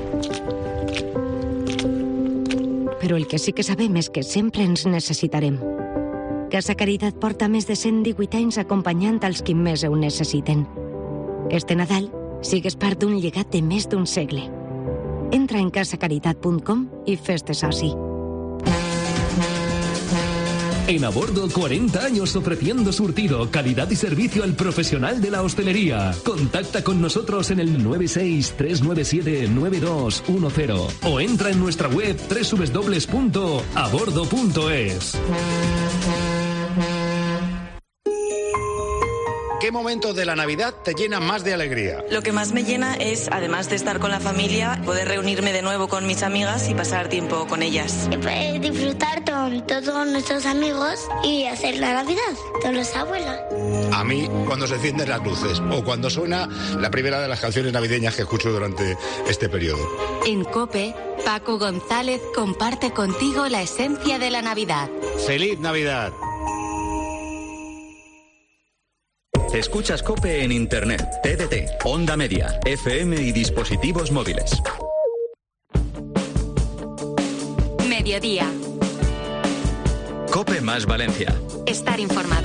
Speaker 10: Però el que sí que sabem és que sempre ens necessitarem. Casa Caritat porta més de cent divuit anys acompanyant els qui més ho necessiten. Este Nadal, sigues part d'un llegat de més d'un segle. Entra en casa caritat punt com i fes-te soci.
Speaker 11: En A Bordo, cuarenta años ofreciendo surtido, calidad y servicio al profesional de la hostelería. Contacta con nosotros en el nueve seis, tres nueve siete, nueve dos uno cero o entra en nuestra web doble u doble u doble u punto a bordo punto es.
Speaker 18: ¿Qué momento de la Navidad te llena más de alegría?
Speaker 19: Lo que más me llena es, además de estar con la familia, poder reunirme de nuevo con mis amigas y pasar tiempo con ellas.
Speaker 20: Y poder disfrutar con todos nuestros amigos y hacer la Navidad con los abuelos.
Speaker 18: A mí, cuando se encienden las luces o cuando suena la primera de las canciones navideñas que escucho durante este periodo.
Speaker 1: En COPE, Paco González comparte contigo la esencia de la Navidad.
Speaker 18: ¡Feliz Navidad!
Speaker 6: Escuchas COPE en Internet, T D T, Onda Media, F M y dispositivos móviles.
Speaker 1: Mediodía.
Speaker 6: COPE más Valencia.
Speaker 1: Estar informado.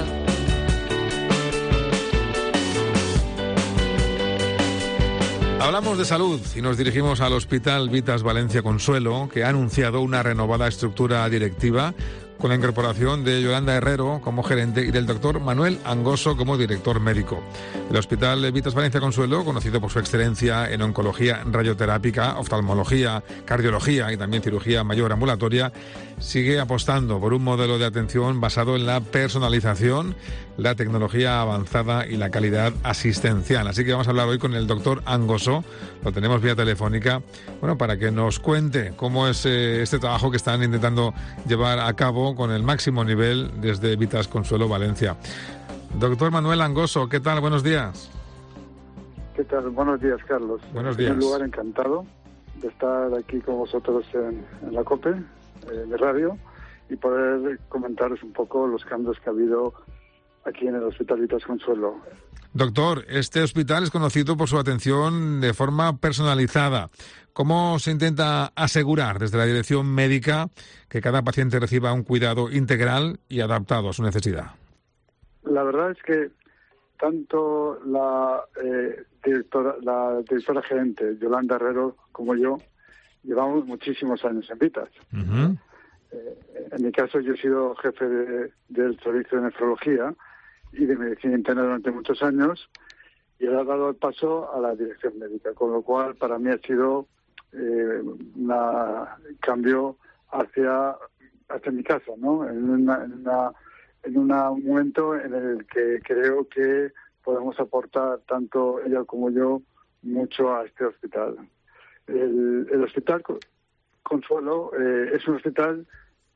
Speaker 3: Hablamos de salud y nos dirigimos al Hospital Vitas Valencia Consuelo, que ha anunciado una renovada estructura directiva con la incorporación de Yolanda Herrero como gerente y del doctor Manuel Angoso como director médico. El Hospital Vitas Valencia Consuelo, conocido por su excelencia en oncología radioterápica, oftalmología, cardiología y también cirugía mayor ambulatoria, sigue apostando por un modelo de atención basado en la personalización, la tecnología avanzada y la calidad asistencial. Así que vamos a hablar hoy con el doctor Angoso, lo tenemos vía telefónica, bueno, para que nos cuente cómo es eh, este trabajo que están intentando llevar a cabo con el máximo nivel desde Vitas Consuelo Valencia. Doctor Manuel Angoso, ¿qué tal? Buenos días.
Speaker 2: ¿Qué tal? Buenos días, Carlos.
Speaker 3: Buenos días.
Speaker 2: En primer lugar, encantado de estar aquí con vosotros en, en la COPE, eh, de radio, y poder comentaros un poco los cambios que ha habido aquí en el Hospital Vitas Consuelo.
Speaker 3: Doctor, este hospital es conocido por su atención de forma personalizada. ¿Cómo se intenta asegurar desde la dirección médica que cada paciente reciba un cuidado integral y adaptado a su necesidad?
Speaker 2: La verdad es que tanto la, eh, directora, la directora gerente, Yolanda Herrero, como yo, llevamos muchísimos años en Vitas.
Speaker 3: Uh-huh.
Speaker 2: Eh, en mi caso, yo he sido jefe de, del servicio de nefrología y de medicina interna durante muchos años, y he dado el paso a la dirección médica, con lo cual para mí ha sido eh, un cambio hacia, hacia mi casa, ¿no? En, una, en, una, en una, un momento en el que creo que podemos aportar, tanto ella como yo, mucho a este hospital. El, el Hospital Consuelo eh, es un hospital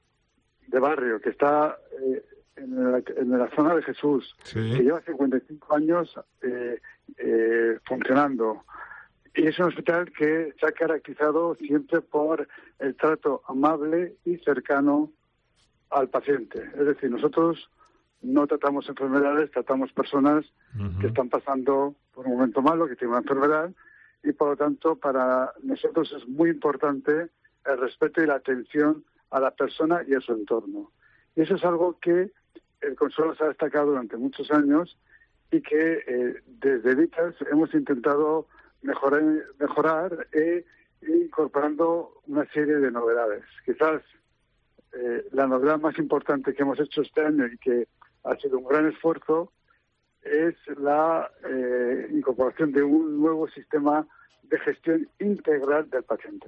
Speaker 2: de barrio que está eh, en, la, en la zona de Jesús, sí, que lleva cincuenta y cinco años eh, eh, funcionando, Y es un hospital que se ha caracterizado siempre por el trato amable y cercano al paciente. Es decir, nosotros no tratamos enfermedades, tratamos personas uh-huh. que están pasando por un momento malo, que tienen una enfermedad, y por lo tanto para nosotros es muy importante el respeto y la atención a la persona y a su entorno. Y eso es algo que el Consuelo se ha destacado durante muchos años y que eh, desde Vitas hemos intentado mejorar, mejorar e incorporando una serie de novedades. Quizás eh, la novedad más importante que hemos hecho este año y que ha sido un gran esfuerzo es la eh, incorporación de un nuevo sistema de gestión integral del paciente.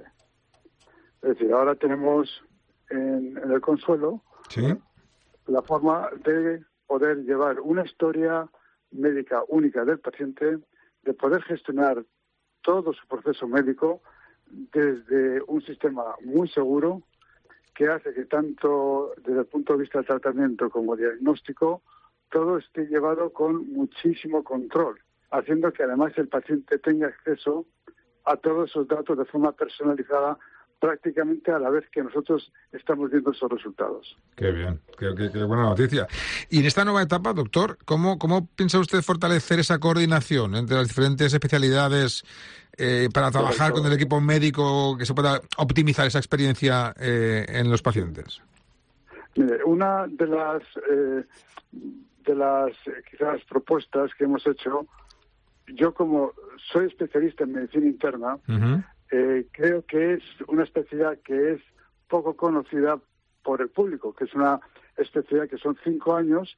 Speaker 2: Es decir, ahora tenemos en, en el Consuelo
Speaker 3: ¿Sí?
Speaker 2: la forma de poder llevar una historia médica única del paciente, de poder gestionar todo su proceso médico desde un sistema muy seguro que hace que tanto desde el punto de vista del tratamiento como diagnóstico todo esté llevado con muchísimo control, haciendo que además el paciente tenga acceso a todos esos datos de forma personalizada prácticamente a la vez que nosotros estamos viendo esos resultados.
Speaker 3: Qué bien, qué, qué, qué buena noticia. Y en esta nueva etapa, doctor, ¿cómo, cómo piensa usted fortalecer esa coordinación entre las diferentes especialidades eh, para trabajar Correcto. con el equipo médico, que se pueda optimizar esa experiencia eh, en los pacientes?
Speaker 2: Mire, una de las eh, de las eh, quizás propuestas que hemos hecho, yo como soy especialista en medicina interna, uh-huh. Eh, creo que es una especialidad que es poco conocida por el público, que es una especialidad que son cinco años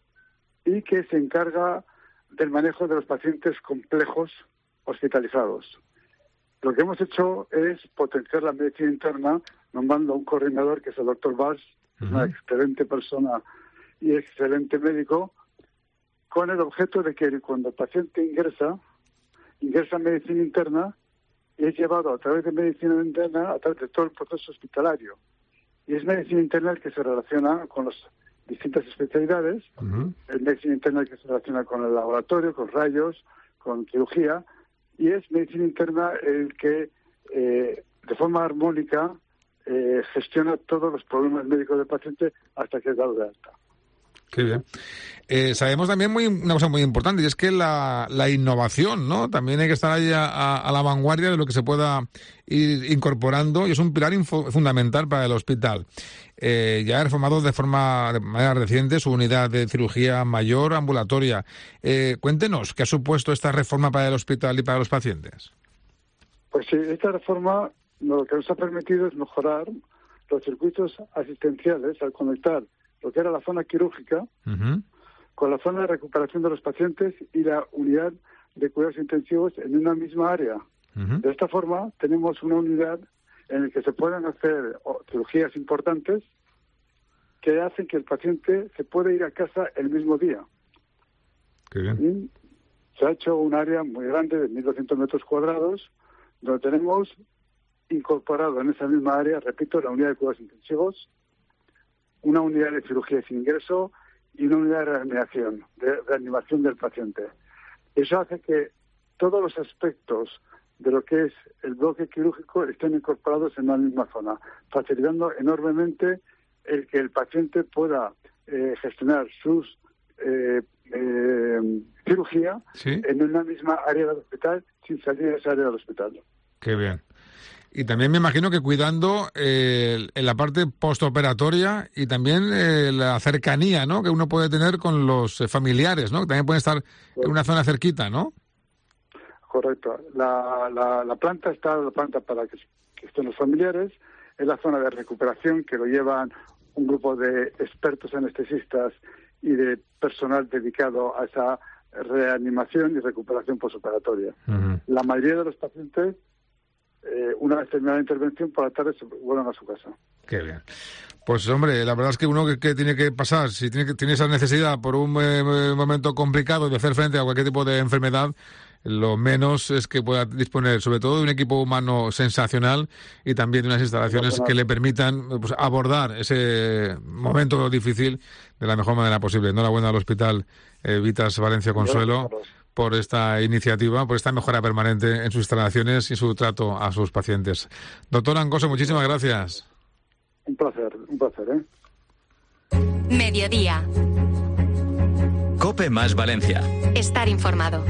Speaker 2: y que se encarga del manejo de los pacientes complejos hospitalizados. Lo que hemos hecho es potenciar la medicina interna, nombrando a un coordinador que es el doctor Valls, uh-huh. una excelente persona y excelente médico, con el objeto de que cuando el paciente ingresa, ingresa en medicina interna, es llevado a través de medicina interna, a través de todo el proceso hospitalario. Y es medicina interna el que se relaciona con las distintas especialidades, uh-huh. es medicina interna el que se relaciona con el laboratorio, con rayos, con cirugía, y es medicina interna el que, eh, de forma armónica, eh, gestiona todos los problemas médicos del paciente hasta que es dado de alta.
Speaker 3: Qué bien. Eh, sabemos también muy, una cosa muy importante, y es que la, la innovación, ¿no? También hay que estar ahí a, a, a la vanguardia de lo que se pueda ir incorporando, y es un pilar info, fundamental para el hospital. Eh, ya ha reformado de forma de manera reciente su unidad de cirugía mayor ambulatoria. Eh, cuéntenos, ¿qué ha supuesto esta reforma para el hospital y para los pacientes?
Speaker 2: Pues sí, esta reforma lo que nos ha permitido es mejorar los circuitos asistenciales al conectar lo que era la zona quirúrgica, uh-huh. con la zona de recuperación de los pacientes y la unidad de cuidados intensivos en una misma área. Uh-huh. De esta forma, tenemos una unidad en la que se pueden hacer oh, cirugías importantes que hacen que el paciente se pueda ir a casa el mismo día.
Speaker 3: Qué bien.
Speaker 2: Y se ha hecho un área muy grande de mil doscientos metros cuadrados, donde tenemos incorporado en esa misma área, repito, la unidad de cuidados intensivos, una unidad de cirugía sin ingreso y una unidad de reanimación, de reanimación del paciente. Eso hace que todos los aspectos de lo que es el bloque quirúrgico estén incorporados en una misma zona, facilitando enormemente el que el paciente pueda eh, gestionar sus eh, eh, cirugía
Speaker 3: ¿Sí?
Speaker 2: en una misma área del hospital sin salir de esa área del hospital.
Speaker 3: Qué bien. Y también me imagino que cuidando eh, en la parte postoperatoria y también eh, la cercanía, ¿no?, que uno puede tener con los familiares, ¿no?, que también pueden estar en una zona cerquita, ¿no?
Speaker 2: Correcto. La, la, la planta está la planta para que, que estén los familiares, es la zona de recuperación que lo llevan un grupo de expertos anestesistas y de personal dedicado a esa reanimación y recuperación postoperatoria. Uh-huh. La mayoría de los pacientes, Eh, una vez terminada la intervención, por la tarde se vuelven a su casa.
Speaker 3: Qué bien. Pues hombre, la verdad es que uno que, que tiene que pasar, si tiene, que, tiene esa necesidad por un eh, momento complicado de hacer frente a cualquier tipo de enfermedad, lo menos es que pueda disponer sobre todo de un equipo humano sensacional y también de unas instalaciones que le permitan pues, abordar ese momento difícil de la mejor manera posible. Enhorabuena al Hospital eh, Vitas Valencia Consuelo por esta iniciativa, por esta mejora permanente en sus instalaciones y su trato a sus pacientes. Doctor Angoso, muchísimas gracias.
Speaker 2: Un placer, un placer, ¿eh?
Speaker 1: Mediodía.
Speaker 6: COPE más Valencia.
Speaker 1: Estar informado.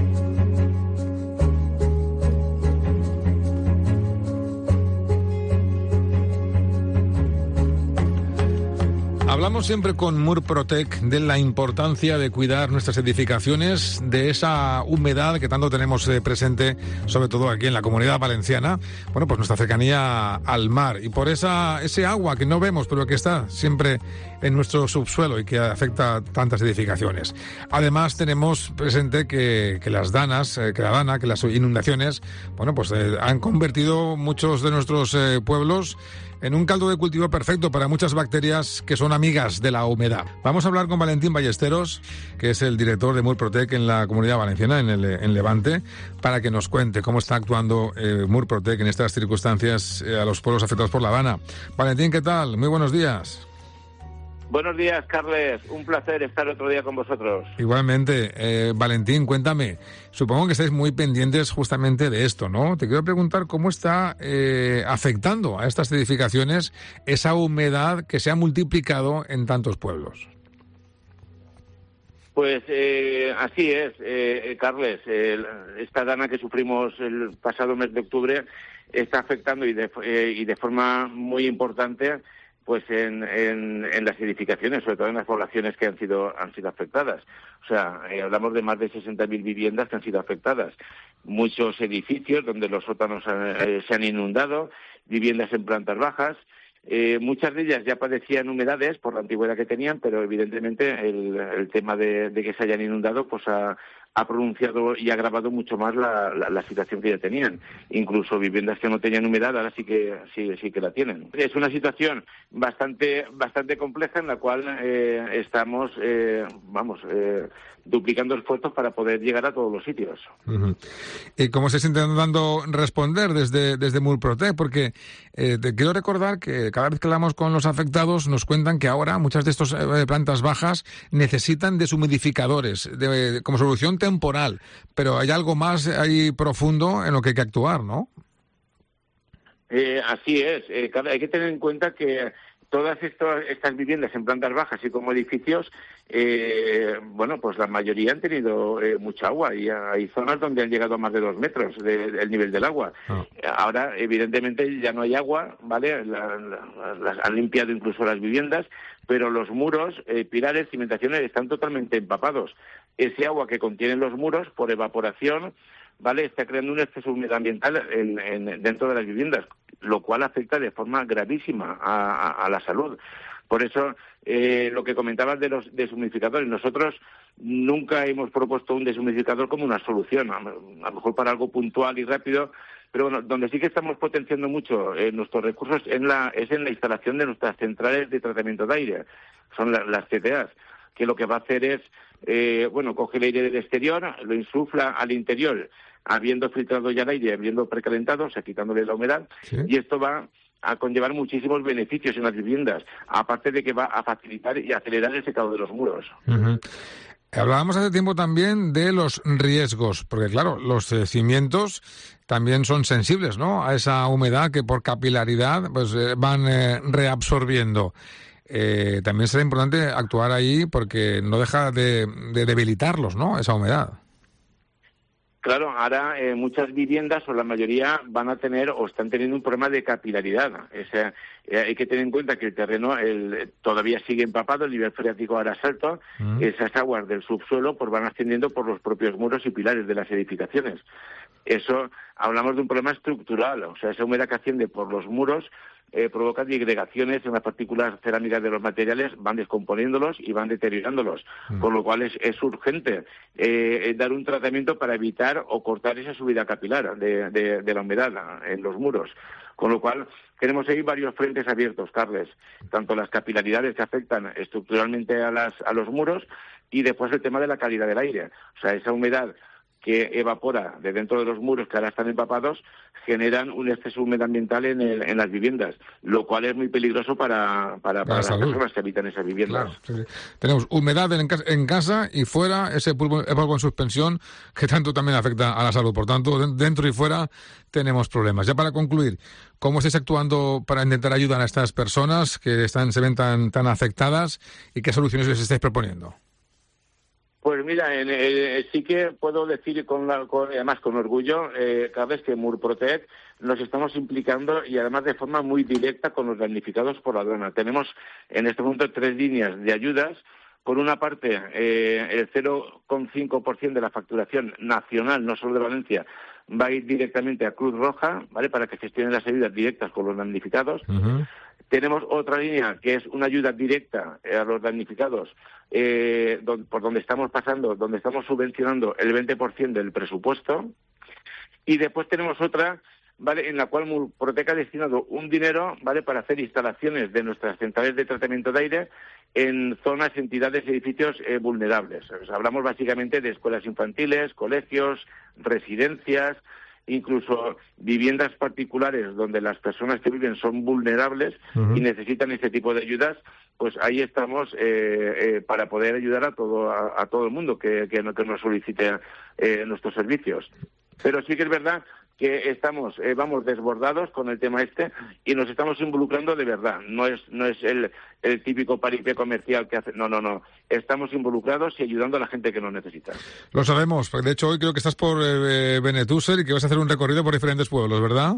Speaker 3: Hablamos siempre con Murprotec de la importancia de cuidar nuestras edificaciones, de esa humedad que tanto tenemos eh, presente, sobre todo aquí en la Comunidad Valenciana, bueno, pues nuestra cercanía al mar, y por esa ese agua que no vemos, pero que está siempre en nuestro subsuelo y que afecta a tantas edificaciones. Además, tenemos presente que, que las danas, eh, que la dana, que las inundaciones, bueno, pues eh, han convertido muchos de nuestros eh, pueblos en un caldo de cultivo perfecto para muchas bacterias que son amigas de la humedad. Vamos a hablar con Valentín Ballesteros, que es el director de Murprotec en la Comunidad Valenciana, en, el, en Levante, para que nos cuente cómo está actuando eh, Murprotec en estas circunstancias eh, a los pueblos afectados por la dana. Valentín, ¿qué tal? Muy buenos días.
Speaker 21: Buenos días, Carles. Un placer estar otro día con vosotros.
Speaker 3: Igualmente. Eh, Valentín, cuéntame. Supongo que estáis muy pendientes justamente de esto, ¿no? Te quiero preguntar cómo está eh, afectando a estas edificaciones esa humedad que se ha multiplicado en tantos pueblos.
Speaker 21: Pues eh, así es, eh, Carles. Eh, esta dana que sufrimos el pasado mes de octubre está afectando y de, eh, y de forma muy importante pues en, en, en las edificaciones, sobre todo en las poblaciones que han sido han sido afectadas. O sea, eh, hablamos de más de sesenta mil viviendas que han sido afectadas. Muchos edificios donde los sótanos eh, se han inundado, viviendas en plantas bajas. Eh, muchas de ellas ya padecían humedades por la antigüedad que tenían, pero evidentemente el, el tema de, de que se hayan inundado pues ha, ha pronunciado y agravado mucho más la, la, la situación que ya tenían. Incluso viviendas que no tenían humedad ahora sí que sí, sí que la tienen. Es una situación bastante bastante compleja en la cual eh, estamos eh, vamos eh, duplicando esfuerzos para poder llegar a todos los sitios.
Speaker 3: Uh-huh. ¿Y cómo se está intentando responder desde, desde Murprotec? Porque eh, te quiero recordar que cada vez que hablamos con los afectados nos cuentan que ahora muchas de estas eh, plantas bajas necesitan deshumidificadores de, de, como solución temporal, pero hay algo más ahí profundo en lo que hay que actuar, ¿no?
Speaker 21: Eh, así es. Eh, hay que tener en cuenta que todas estos, estas viviendas en plantas bajas y como edificios, eh, bueno, pues la mayoría han tenido eh, mucha agua y hay zonas donde han llegado a más de dos metros del de, nivel del agua. Oh. Ahora, evidentemente, ya no hay agua, ¿vale? La, la, las han limpiado incluso las viviendas, pero los muros, eh, pilares, cimentaciones están totalmente empapados. Ese agua que contienen los muros, por evaporación, ¿vale?, está creando un exceso medioambiental en, en, dentro de las viviendas, lo cual afecta de forma gravísima a, a, a la salud. Por eso, eh, lo que comentabas de los deshumidificadores, nosotros nunca hemos propuesto un deshumidificador como una solución, a, a lo mejor para algo puntual y rápido, pero bueno, donde sí que estamos potenciando mucho eh, nuestros recursos en la, es en la instalación de nuestras centrales de tratamiento de aire, son la, las C T As, que lo que va a hacer es, eh, bueno, coge el aire del exterior, lo insufla al interior, habiendo filtrado ya el aire, habiendo precalentado, o sea, quitándole la humedad, ¿sí?, y esto va a conllevar muchísimos beneficios en las viviendas, aparte de que va a facilitar y acelerar el secado de los muros.
Speaker 3: Uh-huh. Hablábamos hace tiempo también de los riesgos, porque claro, los eh, cimientos también son sensibles, ¿no?, a esa humedad que por capilaridad pues eh, van eh, reabsorbiendo. Eh, también será importante actuar ahí porque no deja de, de debilitarlos, ¿no?, esa humedad.
Speaker 21: Claro, ahora eh, muchas viviendas o la mayoría van a tener o están teniendo un problema de capilaridad. O sea, eh, hay que tener en cuenta que el terreno el, todavía sigue empapado, el nivel freático ahora es alto, mm. esas aguas del subsuelo pues van ascendiendo por los propios muros y pilares de las edificaciones. Eso, hablamos de un problema estructural, o sea, esa humedad que asciende por los muros Eh, provoca disgregaciones en las partículas cerámicas de los materiales, van descomponiéndolos y van deteriorándolos, mm. con lo cual es, es urgente eh, dar un tratamiento para evitar o cortar esa subida capilar de, de, de la humedad en los muros. Con lo cual, queremos seguir varios frentes abiertos, Carles, tanto las capilaridades que afectan estructuralmente a, las, a los muros y después el tema de la calidad del aire. O sea, esa humedad que evapora de dentro de los muros que ahora están empapados, generan un exceso de humedad ambiental en, el, en las viviendas, lo cual es muy peligroso para, para, para las personas que habitan esas viviendas.
Speaker 3: Claro, sí, sí. Tenemos humedad en casa, en casa y fuera ese polvo, polvo en suspensión que tanto también afecta a la salud. Por tanto, dentro y fuera tenemos problemas. Ya para concluir, ¿cómo estáis actuando para intentar ayudar a estas personas que están se ven tan, tan afectadas y qué soluciones les estáis proponiendo?
Speaker 21: Pues mira, en, eh, sí que puedo decir, con, la, con además con orgullo, eh, cada vez que Murprotec nos estamos implicando y además de forma muy directa con los damnificados por la aduana. Tenemos en este momento tres líneas de ayudas. Por una parte, eh, el cero coma cinco por ciento de la facturación nacional, no solo de Valencia, va a ir directamente a Cruz Roja, ¿vale?, para que gestionen las ayudas directas con los damnificados. Uh-huh. Tenemos otra línea que es una ayuda directa a los damnificados, eh, don, por donde estamos pasando, donde estamos subvencionando el veinte por ciento del presupuesto. Y después tenemos otra, ¿vale?, en la cual Murprotec ha destinado un dinero, ¿vale?, para hacer instalaciones de nuestras centrales de tratamiento de aire en zonas, entidades, edificios eh, vulnerables. O sea, hablamos básicamente de escuelas infantiles, colegios, residencias, incluso viviendas particulares donde las personas que viven son vulnerables uh-huh. y necesitan este tipo de ayudas. Pues ahí estamos eh, eh, para poder ayudar a todo a, a todo el mundo que, que, que nos solicite eh, nuestros servicios. Pero sí que es verdad que estamos, eh, vamos desbordados con el tema este y nos estamos involucrando de verdad. No es no es el, el típico paripé comercial que hace... No, no, no. Estamos involucrados y ayudando a la gente que nos necesita.
Speaker 3: Lo sabemos. De hecho, hoy creo que estás por eh, Benetúser y que vas a hacer un recorrido por diferentes pueblos, ¿verdad?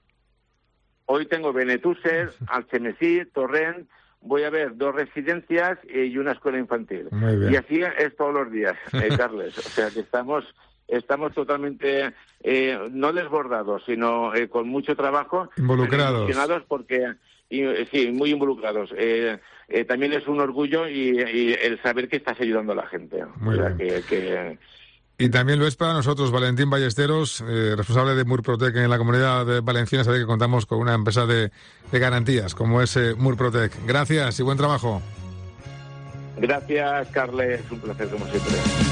Speaker 21: Hoy tengo Benetúser, Algemesí, Torrent. Voy a ver dos residencias y una escuela infantil.
Speaker 3: Muy bien.
Speaker 21: Y así es todos los días, eh, Carles. O sea, que estamos... Estamos totalmente, eh, no desbordados, sino eh, con mucho trabajo.
Speaker 3: Involucrados.
Speaker 21: Emocionados porque, y, sí, muy involucrados. Eh, eh, también es un orgullo y, y el saber que estás ayudando a la gente.
Speaker 3: Muy
Speaker 21: o sea,
Speaker 3: bien.
Speaker 21: Que, que...
Speaker 3: Y también lo es para nosotros, Valentín Ballesteros, eh, responsable de Murprotec en la Comunidad de Valenciana, saber que contamos con una empresa de, de garantías como es eh, Murprotec. Gracias y buen trabajo.
Speaker 21: Gracias, Carles. Un placer, como siempre.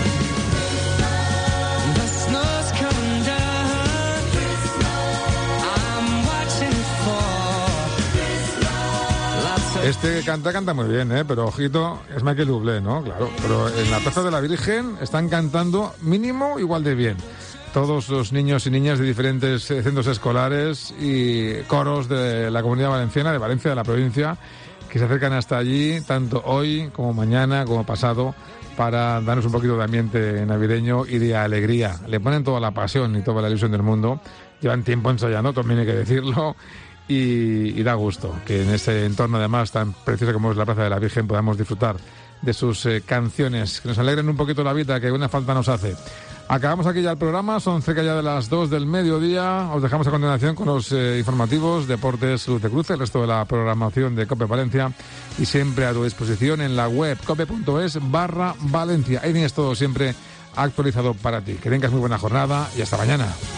Speaker 3: Este canta, canta muy bien, ¿eh? Pero ojito, es Michael Bublé, ¿no? Claro, pero en la Plaza de la Virgen están cantando mínimo igual de bien. Todos los niños y niñas de diferentes centros escolares y coros de la Comunidad Valenciana, de Valencia, de la provincia, que se acercan hasta allí, tanto hoy como mañana, como pasado, para darnos un poquito de ambiente navideño y de alegría. Le ponen toda la pasión y toda la ilusión del mundo. Llevan tiempo ensayando, también hay que decirlo. Y, y da gusto que en ese entorno además tan precioso como es la Plaza de la Virgen podamos disfrutar de sus eh, canciones que nos alegren un poquito la vida, que una falta nos hace. Acabamos aquí ya el programa, son cerca ya de las dos del mediodía. Os dejamos a continuación con los eh, informativos, deportes, Luz de Cruce, el resto de la programación de COPE Valencia y siempre a tu disposición en la web cope.es barra Valencia. Ahí tienes todo siempre actualizado para ti. Que tengas muy buena jornada y hasta mañana.